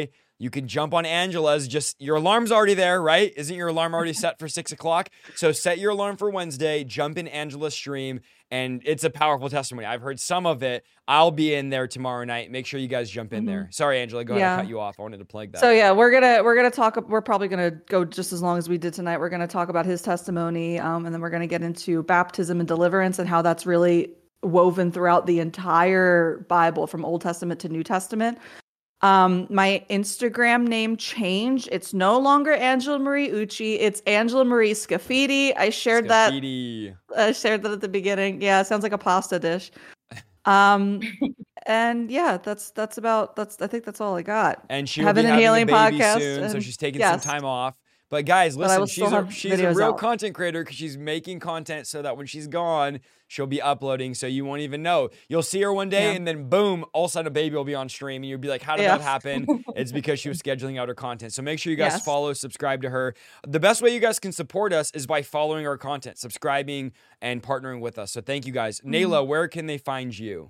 you can jump on Angela's. Just your alarm's already there, right? Isn't your alarm already set for six o'clock? So set your alarm for Wednesday, jump in Angela's stream, and it's a powerful testimony. I've heard some of it. I'll be in there tomorrow night. Make sure you guys jump in mm-hmm. there. Sorry, Angela, go yeah. ahead. I cut you off. I wanted to plug that. So yeah, we're gonna we're gonna talk. We're probably gonna go just as long as we did tonight. We're gonna talk about his testimony, um, and then we're gonna get into baptism and deliverance and how that's really woven throughout the entire Bible, from Old Testament to New Testament. Um, my Instagram name changed. It's no longer Angela Marie Ucci. It's Angela Marie Scafidi. I shared Scafidi. that. I shared that at the beginning. Yeah, it sounds like a pasta dish. Um, and yeah, that's that's about that's. I think that's all I got. And she'll Heaven be having a baby podcast soon, and, so she's taking yes. some time off. But guys, listen, but she's a she's a real out. content creator because she's making content so that when she's gone, she'll be uploading, so you won't even know. You'll see her one day, yeah. and then boom, all of a sudden a baby will be on stream, and you'll be like, how did yeah. that happen? It's because she was scheduling out her content. So make sure you guys yes. follow, subscribe to her. The best way you guys can support us is by following our content, subscribing, and partnering with us. So thank you guys. Mm-hmm. Nayla, where can they find you?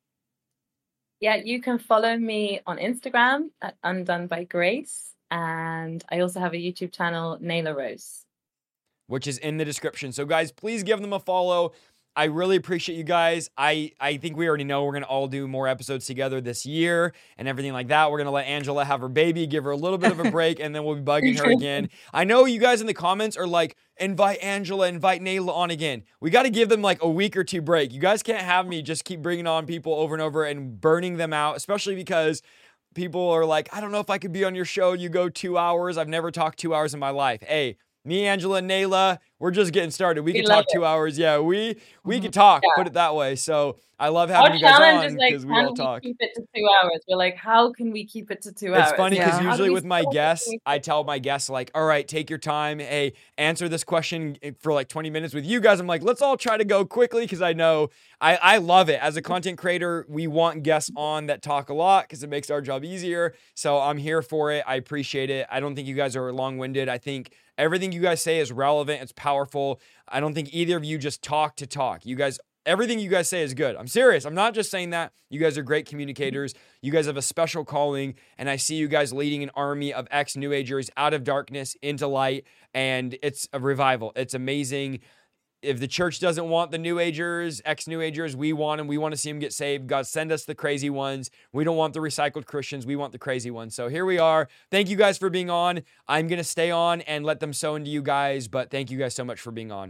Yeah, you can follow me on Instagram at Undone by Grace. And I also have a YouTube channel, Nayla Rose, which is in the description. So guys, please give them a follow. I really appreciate you guys. I, I think we already know we're going to all do more episodes together this year and everything like that. We're going to let Angela have her baby, give her a little bit of a break, and then we'll be bugging her again. I know you guys in the comments are like, invite Angela, invite Nayla on again. We got to give them like a week or two break. You guys can't have me just keep bringing on people over and over and burning them out, especially because people are like, I don't know if I could be on your show. You go two hours. I've never talked two hours in my life. Hey, me, Angela, and Nayla, we're just getting started. We, we can talk it. two hours. Yeah, we we mm-hmm. can talk, yeah. put it that way. So I love having Our you guys on because like, we all talk. Keep it to two hours. We're like, how can we keep it to two it's hours? It's funny because yeah. usually with my guests, I tell my guests like, all right, take your time. Hey, answer this question for like twenty minutes. With you guys, I'm like, let's all try to go quickly because I know I, I love it. As a content creator, we want guests on that talk a lot because it makes our job easier. So I'm here for it. I appreciate it. I don't think you guys are long-winded. I think everything you guys say is relevant. It's powerful. I don't think either of you just talk to talk. You guys, everything you guys say is good. I'm serious. I'm not just saying that. You guys are great communicators. You guys have a special calling, and I see you guys leading an army of ex-New Agers out of darkness into light, and it's a revival. It's amazing. If the church doesn't want the New Agers, ex-New Agers, we want them. We want to see them get saved. God, send us the crazy ones. We don't want the recycled Christians. We want the crazy ones. So here we are. Thank you guys for being on. I'm going to stay on and let them sow into you guys, but thank you guys so much for being on.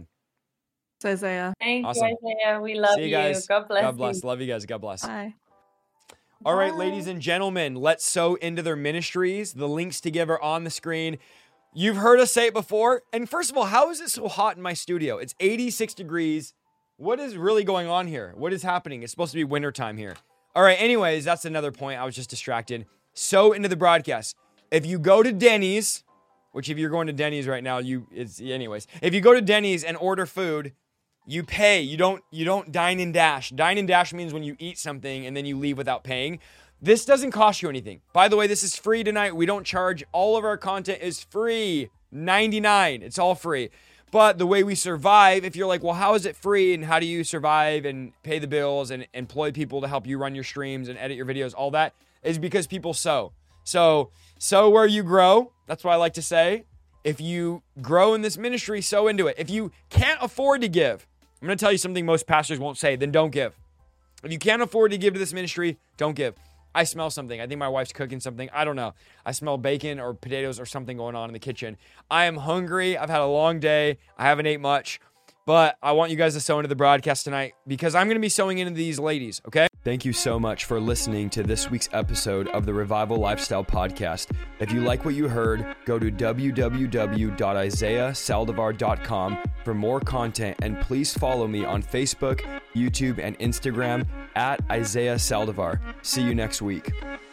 Isaiah. Thank awesome. you, Isaiah. We love see you. Guys. you. God bless God bless. You. Love you guys. God bless. Bye. All Bye. right, ladies and gentlemen, let's sow into their ministries. The links to give are on the screen. You've heard us say it before. And first of all, how is it so hot in my studio? It's eighty-six degrees. What is really going on here? What is happening? It's supposed to be wintertime here. All right, anyways, that's another point. I was just distracted. So into the broadcast. If you go to Denny's, which if you're going to Denny's right now, you it's anyways. If you go to Denny's and order food, you pay. You don't you don't dine and dash. Dine and dash means when you eat something and then you leave without paying. This doesn't cost you anything. By the way, this is free tonight. We don't charge. All of our content is free. ninety-nine. It's all free. But the way we survive, if you're like, well, how is it free and how do you survive and pay the bills and employ people to help you run your streams and edit your videos, all that is because people sow. So, sow where you grow. That's what I like to say. If you grow in this ministry, sow into it. If you can't afford to give, I'm going to tell you something most pastors won't say, then don't give. If you can't afford to give to this ministry, don't give. I smell something. I think my wife's cooking something. I don't know. I smell bacon or potatoes or something going on in the kitchen. I am hungry. I've had a long day. I haven't ate much. But I want you guys to sow into the broadcast tonight because I'm going to be sowing into these ladies, okay? Thank you so much for listening to this week's episode of the Revival Lifestyle Podcast. If you like what you heard, go to w w w dot isaiah saldivar dot com for more content, and please follow me on Facebook, YouTube, and Instagram at Isaiah Saldivar. See you next week.